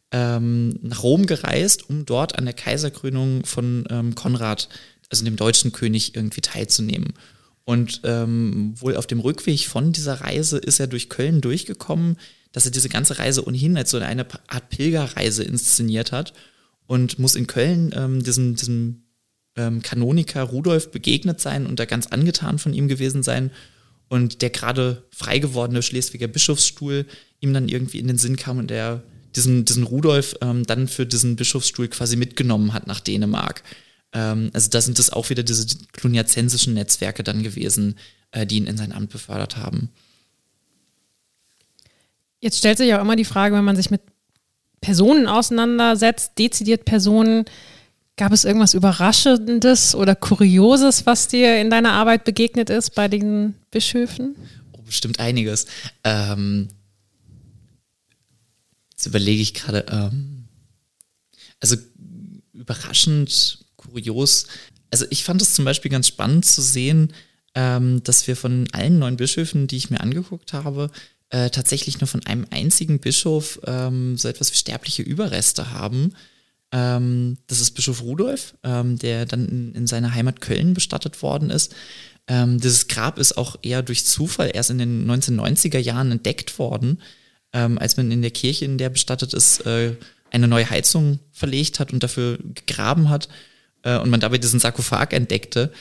ähm, nach Rom gereist, um dort an der Kaiserkrönung von ähm, Konrad, also dem deutschen König, irgendwie teilzunehmen. Und ähm, wohl auf dem Rückweg von dieser Reise ist er durch Köln durchgekommen, dass er diese ganze Reise ohnehin als so eine Art Pilgerreise inszeniert hat und muss in Köln ähm, diesem, diesem ähm, Kanoniker Rudolf begegnet sein und da ganz angetan von ihm gewesen sein. Und der gerade frei gewordene Schleswiger Bischofsstuhl ihm dann irgendwie in den Sinn kam und der diesen, diesen Rudolf ähm, dann für diesen Bischofsstuhl quasi mitgenommen hat nach Dänemark. Ähm, also da sind es auch wieder diese cluniazensischen Netzwerke dann gewesen, äh, die ihn in sein Amt befördert haben. Jetzt stellt sich auch immer die Frage, wenn man sich mit Personen auseinandersetzt, dezidiert Personen, gab es irgendwas Überraschendes oder Kurioses, was dir in deiner Arbeit begegnet ist bei den Bischöfen? Oh, bestimmt einiges. Ähm, jetzt überlege ich gerade, ähm, also überraschend, kurios. Also ich fand es zum Beispiel ganz spannend zu sehen, ähm, dass wir von allen neun Bischöfen, die ich mir angeguckt habe, äh, tatsächlich nur von einem einzigen Bischof ähm, so etwas wie sterbliche Überreste haben. Ähm, das ist Bischof Rudolf, ähm, der dann in, in seiner Heimat Köln bestattet worden ist. Ähm, dieses Grab ist auch eher durch Zufall erst in den neunzehnhundertneunziger Jahren entdeckt worden, ähm, als man in der Kirche, in der bestattet ist, äh, eine neue Heizung verlegt hat und dafür gegraben hat äh, und man dabei diesen Sarkophag entdeckte.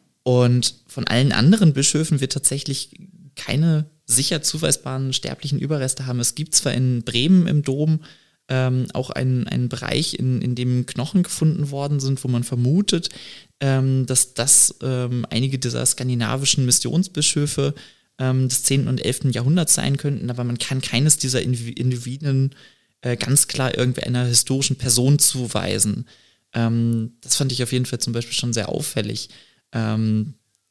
Und von allen anderen Bischöfen wird tatsächlich keine sicher zuweisbaren sterblichen Überreste haben. Es gibt zwar in Bremen im Dom Ähm, auch einen, einen Bereich, in, in dem Knochen gefunden worden sind, wo man vermutet, ähm, dass das ähm, einige dieser skandinavischen Missionsbischöfe ähm, des zehnten und elften Jahrhunderts sein könnten, aber man kann keines dieser Individuen äh, ganz klar irgendwie einer historischen Person zuweisen. Ähm, das fand ich auf jeden Fall zum Beispiel schon sehr auffällig. Ähm,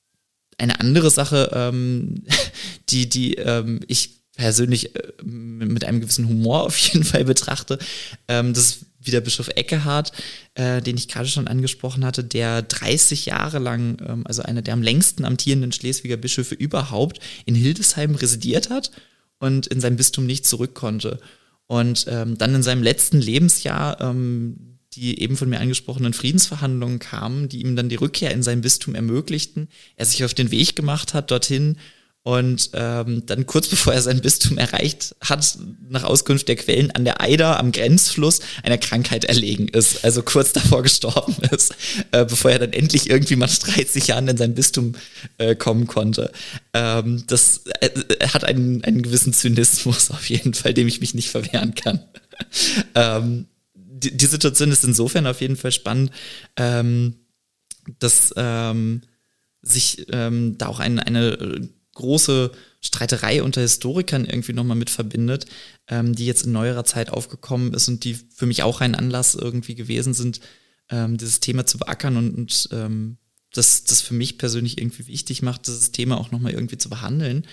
eine andere Sache, ähm, die, die ähm, ich persönlich äh, mit einem gewissen Humor auf jeden Fall betrachte. Ähm, das ist wieder Bischof Eckehard, äh, den ich gerade schon angesprochen hatte, der dreißig Jahre lang, ähm, also einer der am längsten amtierenden Schleswiger Bischöfe überhaupt, in Hildesheim residiert hat und in sein Bistum nicht zurück konnte. Und ähm, dann in seinem letzten Lebensjahr ähm, die eben von mir angesprochenen Friedensverhandlungen kamen, die ihm dann die Rückkehr in sein Bistum ermöglichten. Er sich auf den Weg gemacht hat dorthin und ähm, dann kurz bevor er sein Bistum erreicht hat, nach Auskunft der Quellen an der Eider am Grenzfluss einer Krankheit erlegen ist, also kurz davor gestorben ist, äh, bevor er dann endlich irgendwie nach dreißig Jahren in sein Bistum äh, kommen konnte. Ähm, das äh, hat einen, einen gewissen Zynismus auf jeden Fall, dem ich mich nicht verwehren kann. ähm, die, die Situation ist insofern auf jeden Fall spannend, ähm, dass ähm, sich ähm, da auch ein, eine große Streiterei unter Historikern irgendwie nochmal mit verbindet, ähm, die jetzt in neuerer Zeit aufgekommen ist und die für mich auch ein Anlass irgendwie gewesen sind, ähm, dieses Thema zu beackern und, und ähm, das, das für mich persönlich irgendwie wichtig macht, dieses Thema auch nochmal irgendwie zu behandeln.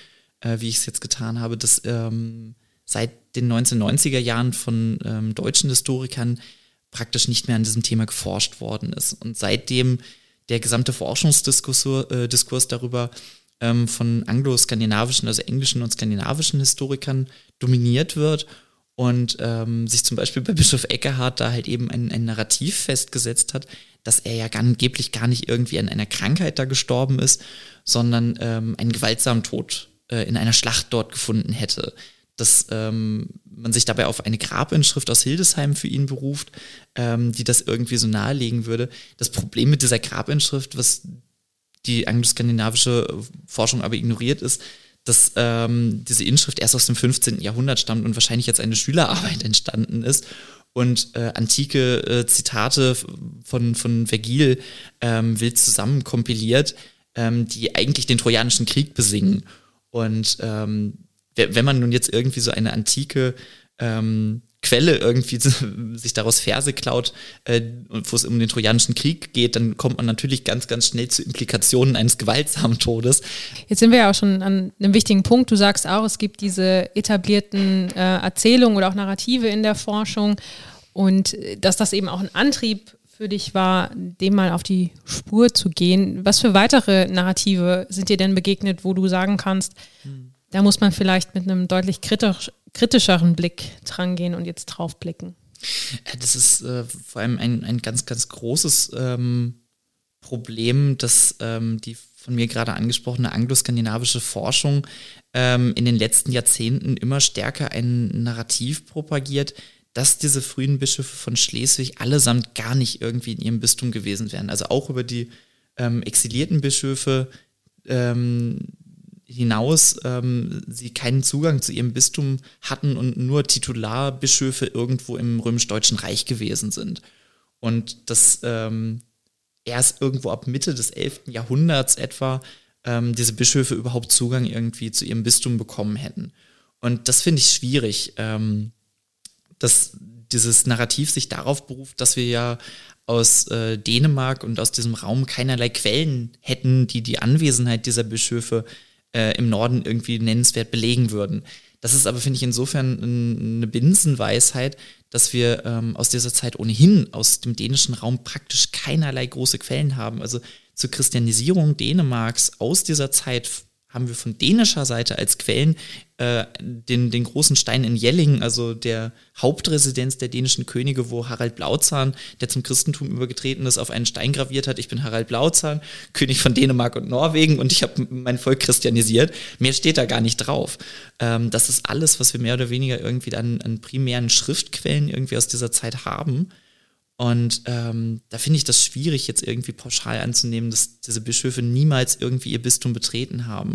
äh, wie ich es jetzt getan habe, dass ähm, seit den neunzehnhundertneunziger Jahren von ähm, deutschen Historikern praktisch nicht mehr an diesem Thema geforscht worden ist. Und seitdem der gesamte Forschungsdiskurs äh, Diskurs darüber ähm, von anglo-skandinavischen, also englischen und skandinavischen Historikern dominiert wird und ähm, sich zum Beispiel bei Bischof Eckehart da halt eben ein, ein Narrativ festgesetzt hat, dass er ja angeblich gar nicht irgendwie an einer Krankheit da gestorben ist, sondern ähm, einen gewaltsamen Tod äh, in einer Schlacht dort gefunden hätte. Dass ähm, man sich dabei auf eine Grabinschrift aus Hildesheim für ihn beruft, ähm, die das irgendwie so nahelegen würde. Das Problem mit dieser Grabinschrift, was die angloskandinavische Forschung aber ignoriert, ist, dass ähm, diese Inschrift erst aus dem fünfzehnten Jahrhundert stammt und wahrscheinlich jetzt eine Schülerarbeit entstanden ist und äh, antike äh, Zitate von, von Vergil ähm, wild zusammen kompiliert, ähm, die eigentlich den Trojanischen Krieg besingen. Und ähm, wenn man nun jetzt irgendwie so eine antike ähm, Quelle irgendwie sich daraus Verse klaut, äh, wo es um den Trojanischen Krieg geht, dann kommt man natürlich ganz, ganz schnell zu Implikationen eines gewaltsamen Todes. Jetzt sind wir ja auch schon an einem wichtigen Punkt. Du sagst auch, es gibt diese etablierten äh, Erzählungen oder auch Narrative in der Forschung und dass das eben auch ein Antrieb für dich war, dem mal auf die Spur zu gehen. Was für weitere Narrative sind dir denn begegnet, wo du sagen kannst, hm. Da muss man vielleicht mit einem deutlich kritisch, kritischeren Blick dran gehen und jetzt drauf blicken. Das ist äh, vor allem ein, ein ganz, ganz großes ähm, Problem, dass ähm, die von mir gerade angesprochene angloskandinavische Forschung ähm, in den letzten Jahrzehnten immer stärker ein Narrativ propagiert, dass diese frühen Bischöfe von Schleswig allesamt gar nicht irgendwie in ihrem Bistum gewesen wären. Also auch über die ähm, exilierten Bischöfe ähm, hinaus ähm, sie keinen Zugang zu ihrem Bistum hatten und nur Titularbischöfe irgendwo im römisch-deutschen Reich gewesen sind. Und dass ähm, erst irgendwo ab Mitte des elften Jahrhunderts etwa ähm, diese Bischöfe überhaupt Zugang irgendwie zu ihrem Bistum bekommen hätten. Und das finde ich schwierig, ähm, dass dieses Narrativ sich darauf beruft, dass wir ja aus äh, Dänemark und aus diesem Raum keinerlei Quellen hätten, die die Anwesenheit dieser Bischöfe Äh, im Norden irgendwie nennenswert belegen würden. Das ist aber, finde ich, insofern n- eine Binsenweisheit, dass wir ähm, aus dieser Zeit ohnehin aus dem dänischen Raum praktisch keinerlei große Quellen haben. Also zur Christianisierung Dänemarks aus dieser Zeit f- haben wir von dänischer Seite als Quellen äh, den, den großen Stein in Jelling, also der Hauptresidenz der dänischen Könige, wo Harald Blauzahn, der zum Christentum übergetreten ist, auf einen Stein graviert hat: Ich bin Harald Blauzahn, König von Dänemark und Norwegen, und ich habe mein Volk christianisiert. Mehr steht da gar nicht drauf. Ähm, das ist alles, was wir mehr oder weniger irgendwie an, an primären Schriftquellen irgendwie aus dieser Zeit haben. Und ähm, da finde ich das schwierig, jetzt irgendwie pauschal anzunehmen, dass diese Bischöfe niemals irgendwie ihr Bistum betreten haben.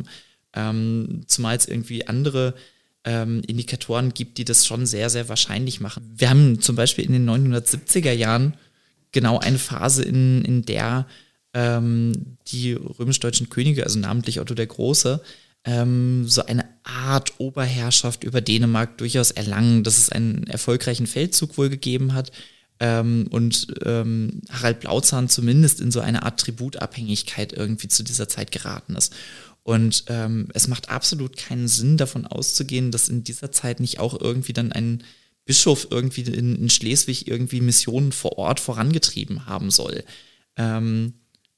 Ähm, zumal es irgendwie andere ähm, Indikatoren gibt, die das schon sehr, sehr wahrscheinlich machen. Wir haben zum Beispiel in den neunzehnhundertsiebziger Jahren genau eine Phase, in, in der ähm, die römisch-deutschen Könige, also namentlich Otto der Große, ähm, so eine Art Oberherrschaft über Dänemark durchaus erlangen, dass es einen erfolgreichen Feldzug wohl gegeben hat, Ähm, und ähm, Harald Blauzahn zumindest in so eine Art Tributabhängigkeit irgendwie zu dieser Zeit geraten ist. Und ähm, es macht absolut keinen Sinn, davon auszugehen, dass in dieser Zeit nicht auch irgendwie dann ein Bischof irgendwie in, in Schleswig irgendwie Missionen vor Ort vorangetrieben haben soll. Ähm,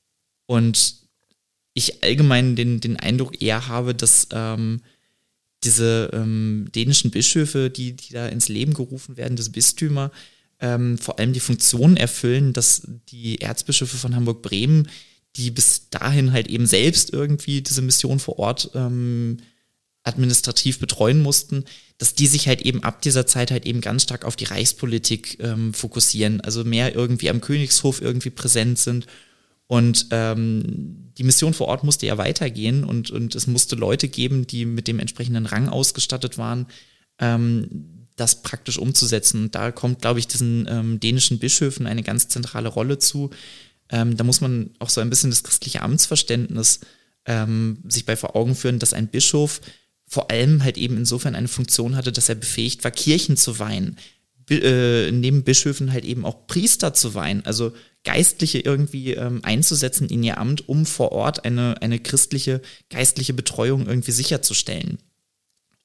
und ich allgemein den, den Eindruck eher habe, dass ähm, diese ähm, dänischen Bischöfe, die, die da ins Leben gerufen werden, diese Bistümer, Ähm, vor allem die Funktion erfüllen, dass die Erzbischöfe von Hamburg-Bremen, die bis dahin halt eben selbst irgendwie diese Mission vor Ort ähm, administrativ betreuen mussten, dass die sich halt eben ab dieser Zeit halt eben ganz stark auf die Reichspolitik ähm, fokussieren, also mehr irgendwie am Königshof irgendwie präsent sind. Und ähm, die Mission vor Ort musste ja weitergehen und, und es musste Leute geben, die mit dem entsprechenden Rang ausgestattet waren, ähm, das praktisch umzusetzen. Und da kommt, glaube ich, diesen ähm, dänischen Bischöfen eine ganz zentrale Rolle zu. Ähm, da muss man auch so ein bisschen das christliche Amtsverständnis ähm, sich bei vor Augen führen, dass ein Bischof vor allem halt eben insofern eine Funktion hatte, dass er befähigt war, Kirchen zu weihen. Bi- äh, neben Bischöfen halt eben auch Priester zu weihen, also Geistliche irgendwie ähm, einzusetzen in ihr Amt, um vor Ort eine, eine christliche, geistliche Betreuung irgendwie sicherzustellen.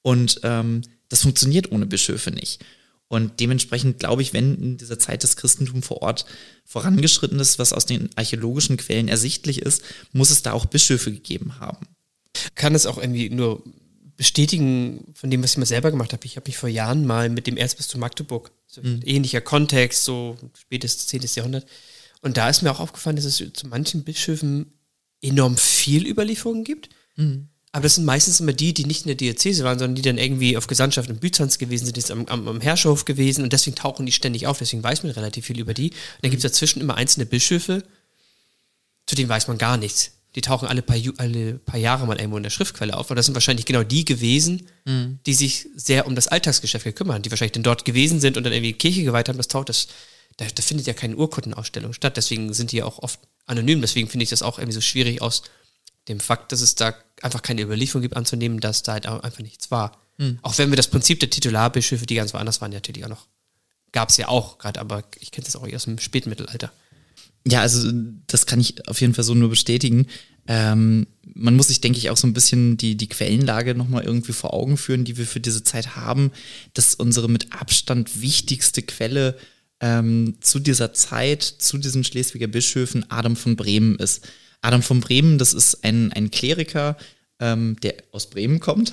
Und ähm, das funktioniert ohne Bischöfe nicht. Und dementsprechend glaube ich, wenn in dieser Zeit das Christentum vor Ort vorangeschritten ist, was aus den archäologischen Quellen ersichtlich ist, muss es da auch Bischöfe gegeben haben. Kann es auch irgendwie nur bestätigen von dem, was ich mal selber gemacht habe. Ich habe mich vor Jahren mal mit dem Erzbistum Magdeburg, so mhm. ähnlicher Kontext, so spätes zehnten. Jahrhundert. Und da ist mir auch aufgefallen, dass es zu manchen Bischöfen enorm viel Überlieferungen gibt. Mhm. Aber das sind meistens immer die, die nicht in der Diözese waren, sondern die dann irgendwie auf Gesandtschaft in Byzanz gewesen sind, die sind am, am, am Herrscherhof gewesen und deswegen tauchen die ständig auf, deswegen weiß man relativ viel über die. Und dann gibt es dazwischen immer einzelne Bischöfe, zu denen weiß man gar nichts. Die tauchen alle paar, alle paar Jahre mal irgendwo in der Schriftquelle auf. Und das sind wahrscheinlich genau die gewesen, mhm. die sich sehr um das Alltagsgeschäft gekümmert haben, die wahrscheinlich dann dort gewesen sind und dann irgendwie Kirche geweiht haben. Das taucht, das, da, da findet ja keine Urkundenausstellung statt. Deswegen sind die ja auch oft anonym. Deswegen finde ich das auch irgendwie so schwierig aus dem Fakt, dass es da einfach keine Überlieferung gibt, anzunehmen, dass da halt einfach nichts war. Mhm. Auch wenn wir das Prinzip der Titularbischöfe, die ganz woanders waren, natürlich auch noch, gab es ja auch gerade, aber ich kenne das auch aus dem Spätmittelalter. Ja, also das kann ich auf jeden Fall so nur bestätigen. Ähm, man muss sich, denke ich, auch so ein bisschen die, die Quellenlage nochmal irgendwie vor Augen führen, die wir für diese Zeit haben, dass unsere mit Abstand wichtigste Quelle ähm, zu dieser Zeit, zu diesen Schleswiger Bischöfen Adam von Bremen ist. Adam von Bremen, das ist ein, ein Kleriker, ähm, der aus Bremen kommt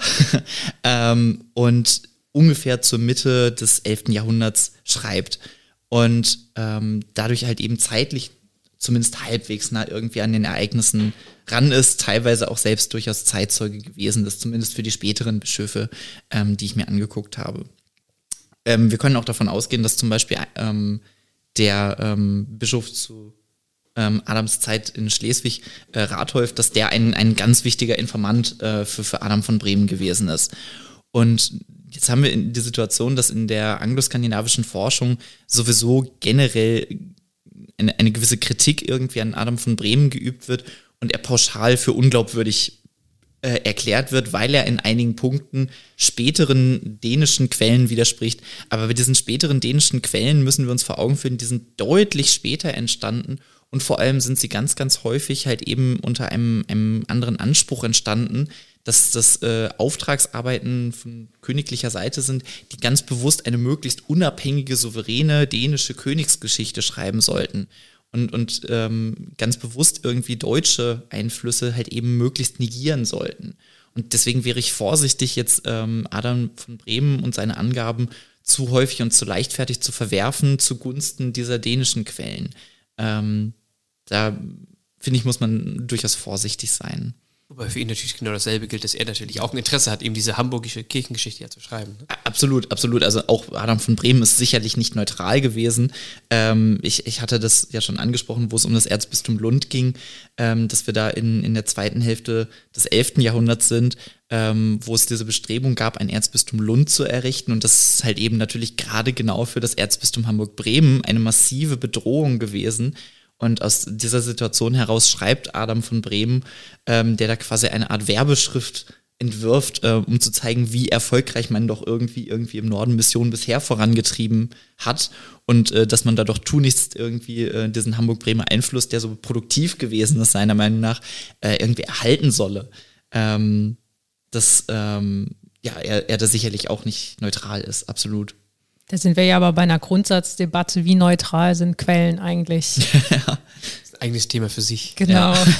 ähm, und ungefähr zur Mitte des elften Jahrhunderts schreibt und ähm, dadurch halt eben zeitlich zumindest halbwegs nah irgendwie an den Ereignissen ran ist, teilweise auch selbst durchaus Zeitzeuge gewesen ist, zumindest für die späteren Bischöfe, ähm, die ich mir angeguckt habe. Ähm, wir können auch davon ausgehen, dass zum Beispiel ähm, der ähm, Bischof zu ähm, Adams Zeit in Schleswig, äh, Ratholf, dass der ein, ein ganz wichtiger Informant äh, für, für Adam von Bremen gewesen ist. Und jetzt haben wir die Situation, dass in der angloskandinavischen Forschung sowieso generell eine, eine gewisse Kritik irgendwie an Adam von Bremen geübt wird und er pauschal für unglaubwürdig äh, erklärt wird, weil er in einigen Punkten späteren dänischen Quellen widerspricht. Aber bei diesen späteren dänischen Quellen müssen wir uns vor Augen führen, die sind deutlich später entstanden und vor allem sind sie ganz, ganz häufig halt eben unter einem, einem anderen Anspruch entstanden, dass das äh, Auftragsarbeiten von königlicher Seite sind, die ganz bewusst eine möglichst unabhängige, souveräne dänische Königsgeschichte schreiben sollten und, und ähm, ganz bewusst irgendwie deutsche Einflüsse halt eben möglichst negieren sollten. Und deswegen wäre ich vorsichtig, jetzt ähm, Adam von Bremen und seine Angaben zu häufig und zu leichtfertig zu verwerfen zugunsten dieser dänischen Quellen. Ähm, da, finde ich, muss man durchaus vorsichtig sein. Wobei für ihn natürlich genau dasselbe gilt, dass er natürlich auch ein Interesse hat, eben diese hamburgische Kirchengeschichte ja zu schreiben. Ne? Absolut, absolut. Also auch Adam von Bremen ist sicherlich nicht neutral gewesen. Ähm, ich, ich hatte das ja schon angesprochen, wo es um das Erzbistum Lund ging, ähm, dass wir da in, in der zweiten Hälfte des elften Jahrhunderts sind, ähm, wo es diese Bestrebung gab, ein Erzbistum Lund zu errichten. Und das ist halt eben natürlich gerade genau für das Erzbistum Hamburg-Bremen eine massive Bedrohung gewesen. Und aus dieser Situation heraus schreibt Adam von Bremen, ähm, der da quasi eine Art Werbeschrift entwirft, äh, um zu zeigen, wie erfolgreich man doch irgendwie irgendwie im Norden Mission bisher vorangetrieben hat und äh, dass man da doch tunlichst irgendwie äh, diesen Hamburg-Bremer Einfluss, der so produktiv gewesen ist, seiner Meinung nach, äh, irgendwie erhalten solle. Ähm, dass ähm, ja, er, er da sicherlich auch nicht neutral ist, absolut. Da sind wir ja aber bei einer Grundsatzdebatte, wie neutral sind Quellen eigentlich? Das ist ein eigenes Thema für sich. Genau. Ja.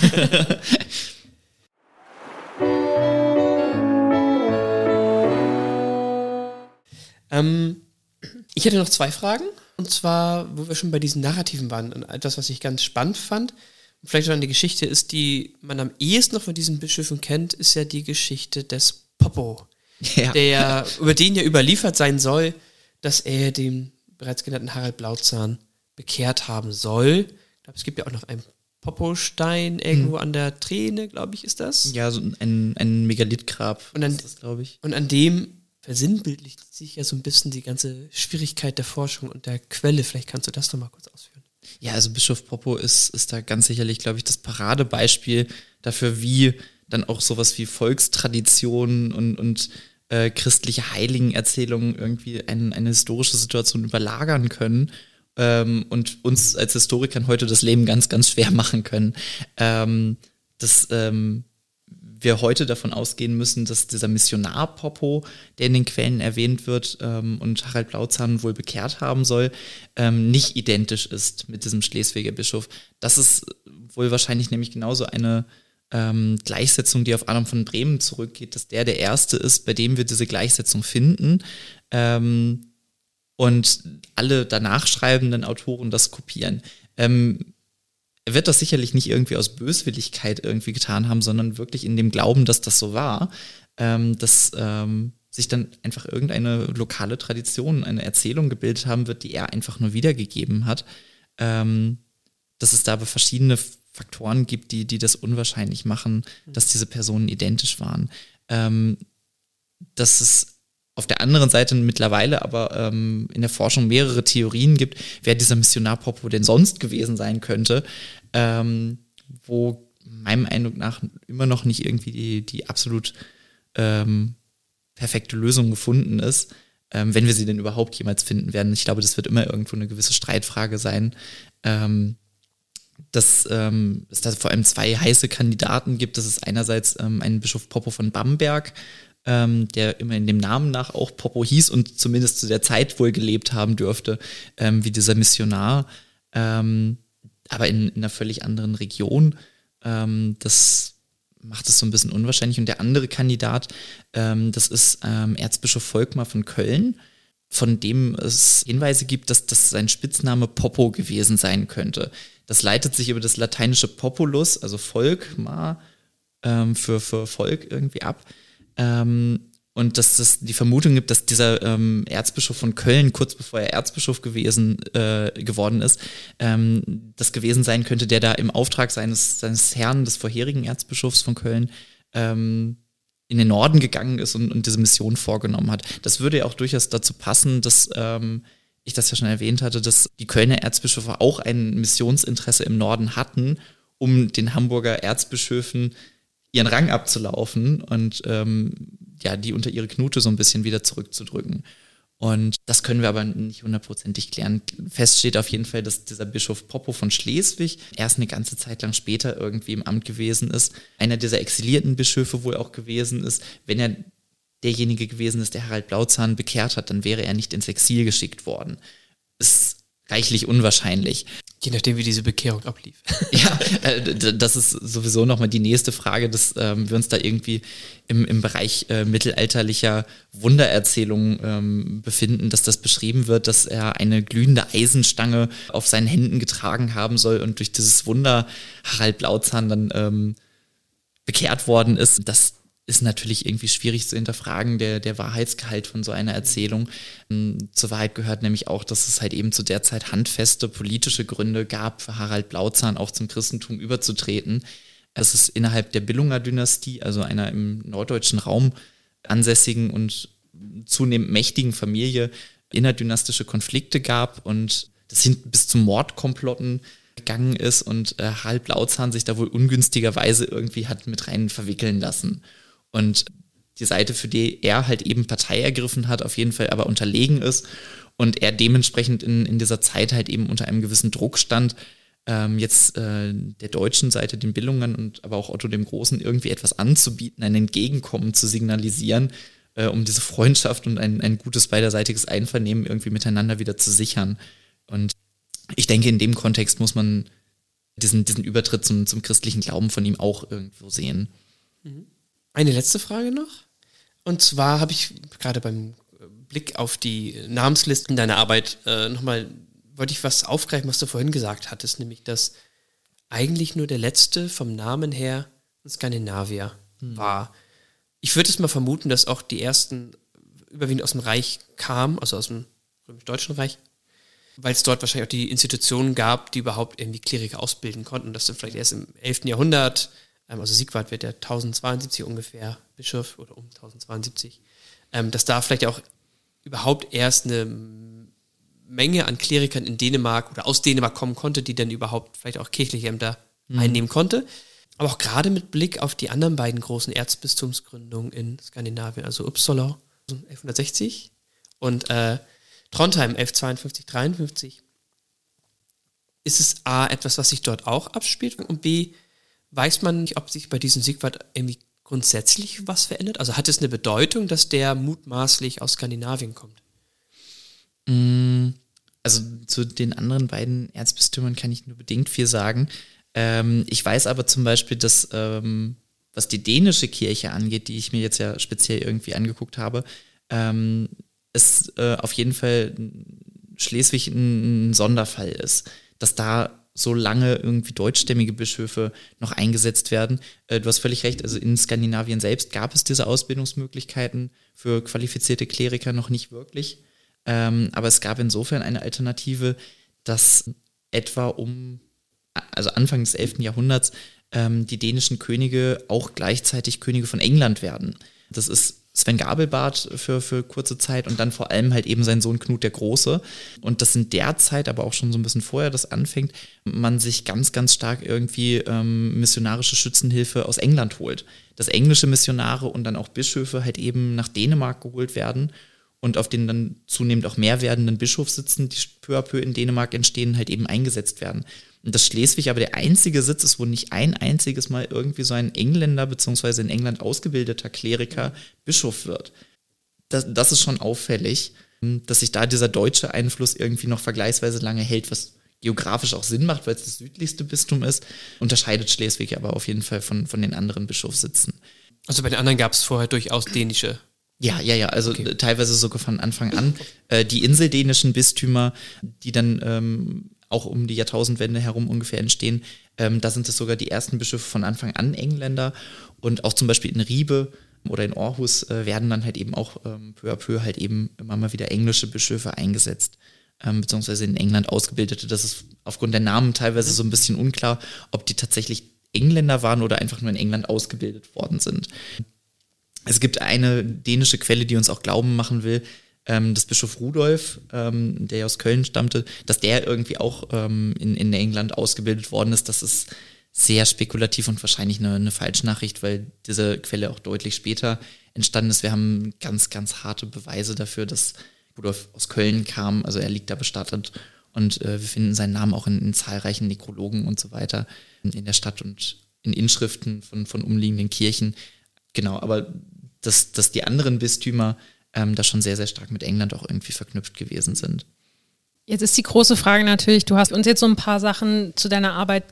ähm, ich hätte noch zwei Fragen. Und zwar, wo wir schon bei diesen Narrativen waren. Und etwas, was ich ganz spannend fand, und vielleicht auch eine Geschichte ist, die man am ehesten noch von diesen Bischöfen kennt, ist ja die Geschichte des Poppo. Ja. Der, über den ja überliefert sein soll, dass er den bereits genannten Harald Blauzahn bekehrt haben soll. Ich glaube, es gibt ja auch noch einen Poppo-Stein irgendwo hm. an der Träne, glaube ich, ist das. Ja, so ein, ein Megalithgrab und an, ist das, glaube ich. Und an dem versinnbildlicht sich ja so ein bisschen die ganze Schwierigkeit der Forschung und der Quelle. Vielleicht kannst du das doch mal kurz ausführen. Ja, also Bischof Poppo ist, ist da ganz sicherlich, glaube ich, das Paradebeispiel dafür, wie dann auch sowas wie Volkstraditionen und, und Äh, christliche Heiligenerzählungen irgendwie ein, eine historische Situation überlagern können ähm, und uns als Historikern heute das Leben ganz, ganz schwer machen können. Ähm, das ähm, wir heute davon ausgehen müssen, dass dieser Missionar Poppo, der in den Quellen erwähnt wird ähm, und Harald Blauzahn wohl bekehrt haben soll, ähm, nicht identisch ist mit diesem Schleswiger Bischof. Das ist wohl wahrscheinlich nämlich genauso eine ähm, Gleichsetzung, die auf Adam von Bremen zurückgeht, dass der der Erste ist, bei dem wir diese Gleichsetzung finden. Ähm, und alle danach schreibenden Autoren das kopieren. Ähm, Er wird das sicherlich nicht irgendwie aus Böswilligkeit irgendwie getan haben, sondern wirklich in dem Glauben, dass das so war, ähm, dass ähm, sich dann einfach irgendeine lokale Tradition, eine Erzählung gebildet haben wird, die er einfach nur wiedergegeben hat. Ähm, dass es da aber verschiedene Faktoren gibt, die, die das unwahrscheinlich machen, dass diese Personen identisch waren. Ähm, dass es auf der anderen Seite mittlerweile aber ähm, in der Forschung mehrere Theorien gibt, wer dieser Missionar Poppo denn sonst gewesen sein könnte, ähm, wo meinem Eindruck nach immer noch nicht irgendwie die, die absolut ähm, perfekte Lösung gefunden ist, ähm, wenn wir sie denn überhaupt jemals finden werden. Ich glaube, das wird immer irgendwo eine gewisse Streitfrage sein. Ähm, dass ähm, es da vor allem zwei heiße Kandidaten gibt. Das ist einerseits ähm, ein Bischof Poppo von Bamberg, Ähm, der immer in dem Namen nach auch Poppo hieß und zumindest zu der Zeit wohl gelebt haben dürfte, ähm, wie dieser Missionar, ähm, aber in, in einer völlig anderen Region. Ähm, das macht es so ein bisschen unwahrscheinlich. Und der andere Kandidat, ähm, das ist ähm, Erzbischof Volkmar von Köln, von dem es Hinweise gibt, dass das sein Spitzname Poppo gewesen sein könnte. Das leitet sich über das lateinische Populus, also Volkmar, ähm, für, für Volk irgendwie ab. Ähm, und dass es die Vermutung gibt, dass dieser ähm, Erzbischof von Köln, kurz bevor er Erzbischof gewesen äh, geworden ist, ähm, das gewesen sein könnte, der da im Auftrag seines, seines Herrn, des vorherigen Erzbischofs von Köln, ähm, in den Norden gegangen ist und, und diese Mission vorgenommen hat. Das würde ja auch durchaus dazu passen, dass ähm, ich das ja schon erwähnt hatte, dass die Kölner Erzbischöfe auch ein Missionsinteresse im Norden hatten, um den Hamburger Erzbischöfen ihren Rang abzulaufen und ähm, ja, die unter ihre Knute so ein bisschen wieder zurückzudrücken. Und das können wir aber nicht hundertprozentig klären. Fest steht auf jeden Fall, dass dieser Bischof Poppo von Schleswig erst eine ganze Zeit lang später irgendwie im Amt gewesen ist, einer dieser exilierten Bischöfe wohl auch gewesen ist. Wenn er derjenige gewesen ist, der Harald Blauzahn bekehrt hat, dann wäre er nicht ins Exil geschickt worden. Ist reichlich unwahrscheinlich. Je nachdem, wie diese Bekehrung ablief. Ja, äh, das ist sowieso nochmal die nächste Frage, dass ähm, wir uns da irgendwie im, im Bereich äh, mittelalterlicher Wundererzählungen ähm, befinden, dass das beschrieben wird, dass er eine glühende Eisenstange auf seinen Händen getragen haben soll und durch dieses Wunder Harald Blauzahn dann ähm, bekehrt worden ist. Das ist natürlich irgendwie schwierig zu hinterfragen, der, der Wahrheitsgehalt von so einer Erzählung. Zur Wahrheit gehört nämlich auch, dass es halt eben zu der Zeit handfeste politische Gründe gab, für Harald Blauzahn auch zum Christentum überzutreten. Es ist innerhalb der Billunger Dynastie, also einer im norddeutschen Raum ansässigen und zunehmend mächtigen Familie, innerdynastische Konflikte gab und das hin bis zu Mordkomplotten gegangen ist und äh, Harald Blauzahn sich da wohl ungünstigerweise irgendwie hat mit rein verwickeln lassen. Und die Seite, für die er halt eben Partei ergriffen hat, auf jeden Fall aber unterlegen ist und er dementsprechend in, in dieser Zeit halt eben unter einem gewissen Druck stand, ähm, jetzt äh, der deutschen Seite, den Billungern und aber auch Otto dem Großen irgendwie etwas anzubieten, ein Entgegenkommen zu signalisieren, äh, um diese Freundschaft und ein, ein gutes beiderseitiges Einvernehmen irgendwie miteinander wieder zu sichern. Und ich denke, in dem Kontext muss man diesen, diesen Übertritt zum, zum christlichen Glauben von ihm auch irgendwo sehen. Eine letzte Frage noch. Und zwar habe ich gerade beim Blick auf die Namenslisten deiner Arbeit äh, nochmal, wollte ich was aufgreifen, was du vorhin gesagt hattest, nämlich, dass eigentlich nur der letzte vom Namen her ein Skandinavier hm. war. Ich würde es mal vermuten, dass auch die ersten überwiegend aus dem Reich kamen, also aus dem römisch-deutschen Reich, weil es dort wahrscheinlich auch die Institutionen gab, die überhaupt irgendwie Kleriker ausbilden konnten. Das sind vielleicht erst im elften Jahrhundert, ähm, also Siegwart wird ja tausendzweiundsiebzig ungefähr Bischof oder um tausendzweiundsiebzig, ähm, dass da vielleicht auch überhaupt erst eine Menge an Klerikern in Dänemark oder aus Dänemark kommen konnte, die dann überhaupt vielleicht auch kirchliche Ämter mhm. einnehmen konnte. Aber auch gerade mit Blick auf die anderen beiden großen Erzbistumsgründungen in Skandinavien, also Uppsala elfhundertsechzig und äh, Trondheim elfhundertzweiundfünfzig, dreiundfünfzig, ist es A, etwas, was sich dort auch abspielt und B, weiß man nicht, ob sich bei diesem Siegwart irgendwie grundsätzlich was verändert? Also hat es eine Bedeutung, dass der mutmaßlich aus Skandinavien kommt? Also zu den anderen beiden Erzbistümern kann ich nur bedingt viel sagen. Ähm, ich weiß aber zum Beispiel, dass ähm, was die dänische Kirche angeht, die ich mir jetzt ja speziell irgendwie angeguckt habe, ähm, es äh, auf jeden Fall Schleswig ein, ein Sonderfall ist, dass da so lange irgendwie deutschstämmige Bischöfe noch eingesetzt werden. Äh, du hast völlig recht, also in Skandinavien selbst gab es diese Ausbildungsmöglichkeiten für qualifizierte Kleriker noch nicht wirklich. Ähm, aber es gab insofern eine Alternative, dass etwa um, also Anfang des elften Jahrhunderts, ähm, die dänischen Könige auch gleichzeitig Könige von England werden. Das ist Sven Gabelbart für, für kurze Zeit und dann vor allem halt eben sein Sohn Knut der Große. Und das in der Zeit, aber auch schon so ein bisschen vorher das anfängt, man sich ganz, ganz stark irgendwie ähm, missionarische Schützenhilfe aus England holt. Dass englische Missionare und dann auch Bischöfe halt eben nach Dänemark geholt werden und auf den dann zunehmend auch mehr werdenden Bischofssitzen, die peu à peu in Dänemark entstehen, halt eben eingesetzt werden. Und dass Schleswig aber der einzige Sitz ist, wo nicht ein einziges Mal irgendwie so ein Engländer beziehungsweise in England ausgebildeter Kleriker Bischof wird. Das, das ist schon auffällig, dass sich da dieser deutsche Einfluss irgendwie noch vergleichsweise lange hält, was geografisch auch Sinn macht, weil es das südlichste Bistum ist, unterscheidet Schleswig aber auf jeden Fall von, von den anderen Bischofssitzen. Also bei den anderen gab es vorher durchaus dänische. Ja, ja, ja, also Okay. teilweise sogar von Anfang an. Äh, die inseldänischen Bistümer, die dann ähm, auch um die Jahrtausendwende herum ungefähr entstehen, ähm, da sind es sogar die ersten Bischöfe von Anfang an Engländer und auch zum Beispiel in Ribe oder in Aarhus äh, werden dann halt eben auch ähm, peu à peu halt eben immer mal wieder englische Bischöfe eingesetzt, ähm, beziehungsweise in England ausgebildete. Das ist aufgrund der Namen teilweise so ein bisschen unklar, ob die tatsächlich Engländer waren oder einfach nur in England ausgebildet worden sind. Es gibt eine dänische Quelle, die uns auch glauben machen will, ähm, dass Bischof Rudolf, ähm, der ja aus Köln stammte, dass der irgendwie auch ähm, in, in England ausgebildet worden ist. Das ist sehr spekulativ und wahrscheinlich eine, eine Falschnachricht, weil diese Quelle auch deutlich später entstanden ist. Wir haben ganz, ganz harte Beweise dafür, dass Rudolf aus Köln kam. Also er liegt da bestattet und äh, wir finden seinen Namen auch in, in zahlreichen Nekrologen und so weiter in der Stadt und in Inschriften von, von umliegenden Kirchen. Genau, aber dass, dass die anderen Bistümer ähm, da schon sehr, sehr stark mit England auch irgendwie verknüpft gewesen sind. Jetzt ist die große Frage natürlich, du hast uns jetzt so ein paar Sachen zu deiner Arbeit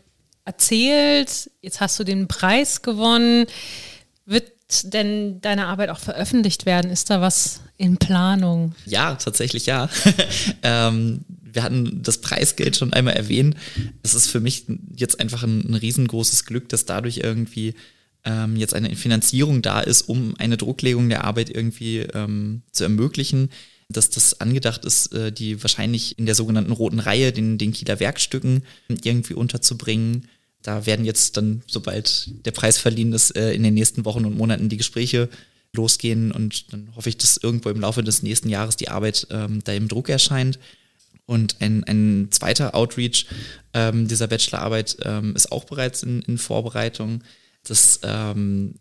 erzählt, jetzt hast du den Preis gewonnen. Wird denn deine Arbeit auch veröffentlicht werden? Ist da was in Planung? Ja, tatsächlich ja. ähm, wir hatten das Preisgeld schon einmal erwähnt. Es ist für mich jetzt einfach ein, ein riesengroßes Glück, dass dadurch irgendwie ähm, jetzt eine Finanzierung da ist, um eine Drucklegung der Arbeit irgendwie ähm, zu ermöglichen. Dass das angedacht ist, äh, die wahrscheinlich in der sogenannten Roten Reihe, den, den Kieler Werkstücken, irgendwie unterzubringen. Da werden jetzt dann, sobald der Preis verliehen ist, äh, in den nächsten Wochen und Monaten die Gespräche losgehen und dann hoffe ich, dass irgendwo im Laufe des nächsten Jahres die Arbeit ähm, da im Druck erscheint. Und ein, ein zweiter Outreach ähm, dieser Bachelorarbeit ähm, ist auch bereits in, in Vorbereitung, dass ähm,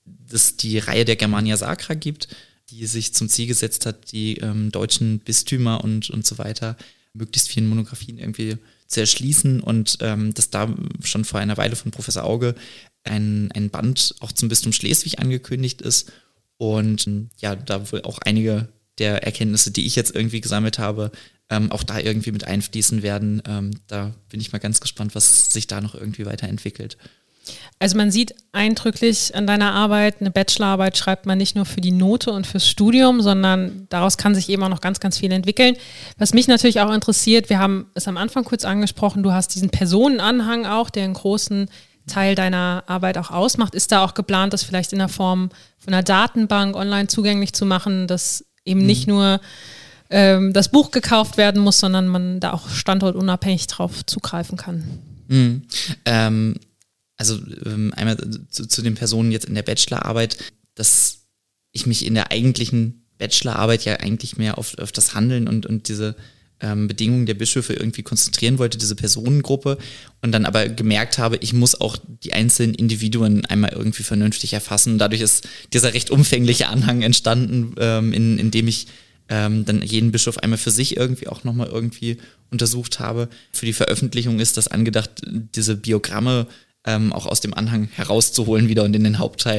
es die Reihe der Germania Sacra gibt, die sich zum Ziel gesetzt hat, die ähm, deutschen Bistümer und, und so weiter möglichst vielen Monographien irgendwie zu erschließen und ähm, dass da schon vor einer Weile von Professor Auge ein, ein Band auch zum Bistum Schleswig angekündigt ist und ja, da wohl auch einige der Erkenntnisse, die ich jetzt irgendwie gesammelt habe, ähm, auch da irgendwie mit einfließen werden. Ähm, da bin ich mal ganz gespannt, was sich da noch irgendwie weiterentwickelt. Also man sieht eindrücklich an deiner Arbeit, eine Bachelorarbeit schreibt man nicht nur für die Note und fürs Studium, sondern daraus kann sich eben auch noch ganz, ganz viel entwickeln. Was mich natürlich auch interessiert, wir haben es am Anfang kurz angesprochen, du hast diesen Personenanhang auch, der einen großen Teil deiner Arbeit auch ausmacht. Ist da auch geplant, das vielleicht in der Form von einer Datenbank online zugänglich zu machen, dass eben mhm. nicht nur ähm, das Buch gekauft werden muss, sondern man da auch standortunabhängig drauf zugreifen kann? Mhm. Ähm Also ähm, einmal zu, zu den Personen jetzt in der Bachelorarbeit, dass ich mich in der eigentlichen Bachelorarbeit ja eigentlich mehr auf, auf das Handeln und, und diese ähm, Bedingungen der Bischöfe irgendwie konzentrieren wollte, diese Personengruppe und dann aber gemerkt habe, ich muss auch die einzelnen Individuen einmal irgendwie vernünftig erfassen. Dadurch ist dieser recht umfängliche Anhang entstanden, ähm, in, in dem ich ähm, dann jeden Bischof einmal für sich irgendwie auch nochmal irgendwie untersucht habe. Für die Veröffentlichung ist das angedacht, diese Biogramme Ähm, auch aus dem Anhang herauszuholen wieder und in den Hauptteil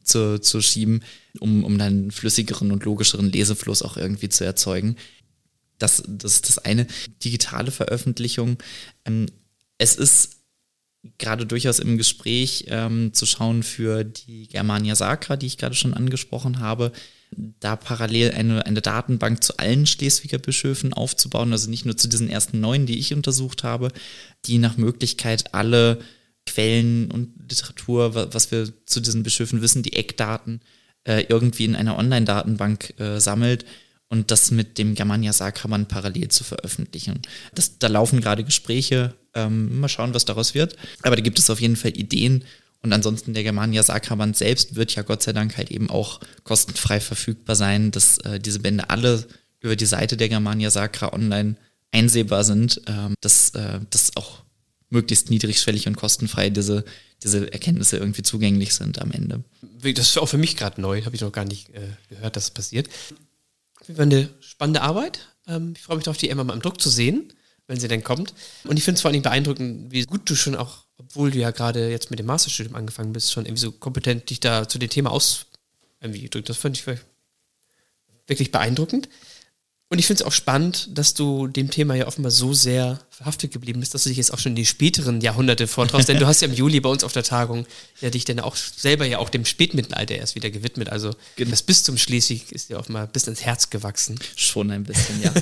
zu, zu schieben, um, um dann einen flüssigeren und logischeren Lesefluss auch irgendwie zu erzeugen. Das, das ist das eine. Digitale Veröffentlichung. Ähm, es ist gerade durchaus im Gespräch ähm, zu schauen für die Germania Sacra, die ich gerade schon angesprochen habe, da parallel eine, eine Datenbank zu allen Schleswiger Bischöfen aufzubauen, also nicht nur zu diesen ersten neun, die ich untersucht habe, die nach Möglichkeit alle Quellen und Literatur, was wir zu diesen Bischöfen wissen, die Eckdaten äh, irgendwie in einer Online-Datenbank äh, sammelt und das mit dem Germania Sacra parallel zu veröffentlichen. Das, da laufen gerade Gespräche, ähm, mal schauen, was daraus wird, aber da gibt es auf jeden Fall Ideen. Und ansonsten der Germania Sacra selbst wird ja Gott sei Dank halt eben auch kostenfrei verfügbar sein, dass äh, diese Bände alle über die Seite der Germania Sacra online einsehbar sind, ähm, dass äh, das auch möglichst niedrigschwellig und kostenfrei diese, diese Erkenntnisse irgendwie zugänglich sind am Ende. Das ist auch für mich gerade neu, habe ich noch gar nicht äh, gehört, dass es passiert. Das war eine spannende Arbeit. Ähm, ich freue mich darauf, die Emma mal im Druck zu sehen, wenn sie denn kommt. Und ich finde es vor allem beeindruckend, wie gut du schon auch, obwohl du ja gerade jetzt mit dem Masterstudium angefangen bist, schon irgendwie so kompetent dich da zu dem Thema aus irgendwie gedrückt. Das fand ich wirklich beeindruckend. Und ich finde es auch spannend, dass du dem Thema ja offenbar so sehr verhaftet geblieben bist, dass du dich jetzt auch schon in die späteren Jahrhunderte vortraust. Denn du hast ja im Juli bei uns auf der Tagung ja dich dann auch selber ja auch dem Spätmittelalter erst wieder gewidmet. Also Genau. Das Bistum Schleswig ist dir offenbar bis ins Herz gewachsen. Schon ein bisschen, ja.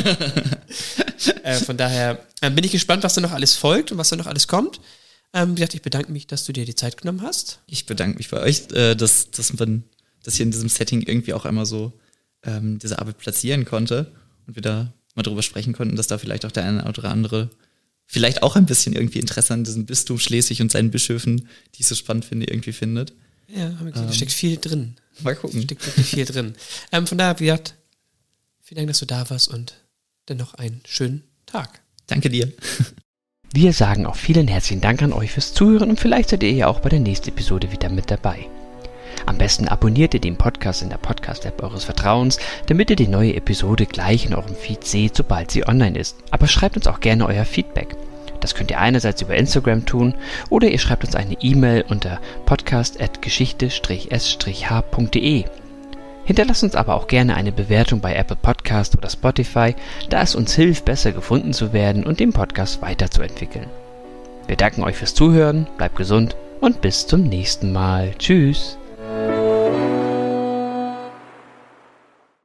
äh, von daher äh, bin ich gespannt, was da noch alles folgt und was da noch alles kommt. Ähm, wie gesagt, ich bedanke mich, dass du dir die Zeit genommen hast. Ich bedanke mich bei euch, äh, dass, dass man das hier in diesem Setting irgendwie auch einmal so ähm, diese Arbeit platzieren konnte und wir da mal drüber sprechen konnten, dass da vielleicht auch der eine oder andere vielleicht auch ein bisschen irgendwie Interesse an diesem Bistum Schleswig und seinen Bischöfen, die ich so spannend finde, irgendwie findet. Ja, haben wir gesehen, Ähm, da steckt viel drin. Mal gucken. Da steckt wirklich viel drin. Ähm, von daher, wie gesagt, vielen Dank, dass du da warst und dann noch einen schönen Tag. Danke dir. Wir sagen auch vielen herzlichen Dank an euch fürs Zuhören und vielleicht seid ihr ja auch bei der nächsten Episode wieder mit dabei. Am besten abonniert ihr den Podcast in der Podcast-App eures Vertrauens, damit ihr die neue Episode gleich in eurem Feed seht, sobald sie online ist. Aber schreibt uns auch gerne euer Feedback. Das könnt ihr einerseits über Instagram tun oder ihr schreibt uns eine E-Mail unter podcast at geschichte s h punkt d e. Hinterlasst uns aber auch gerne eine Bewertung bei Apple Podcast oder Spotify, da es uns hilft, besser gefunden zu werden und den Podcast weiterzuentwickeln. Wir danken euch fürs Zuhören, bleibt gesund und bis zum nächsten Mal. Tschüss!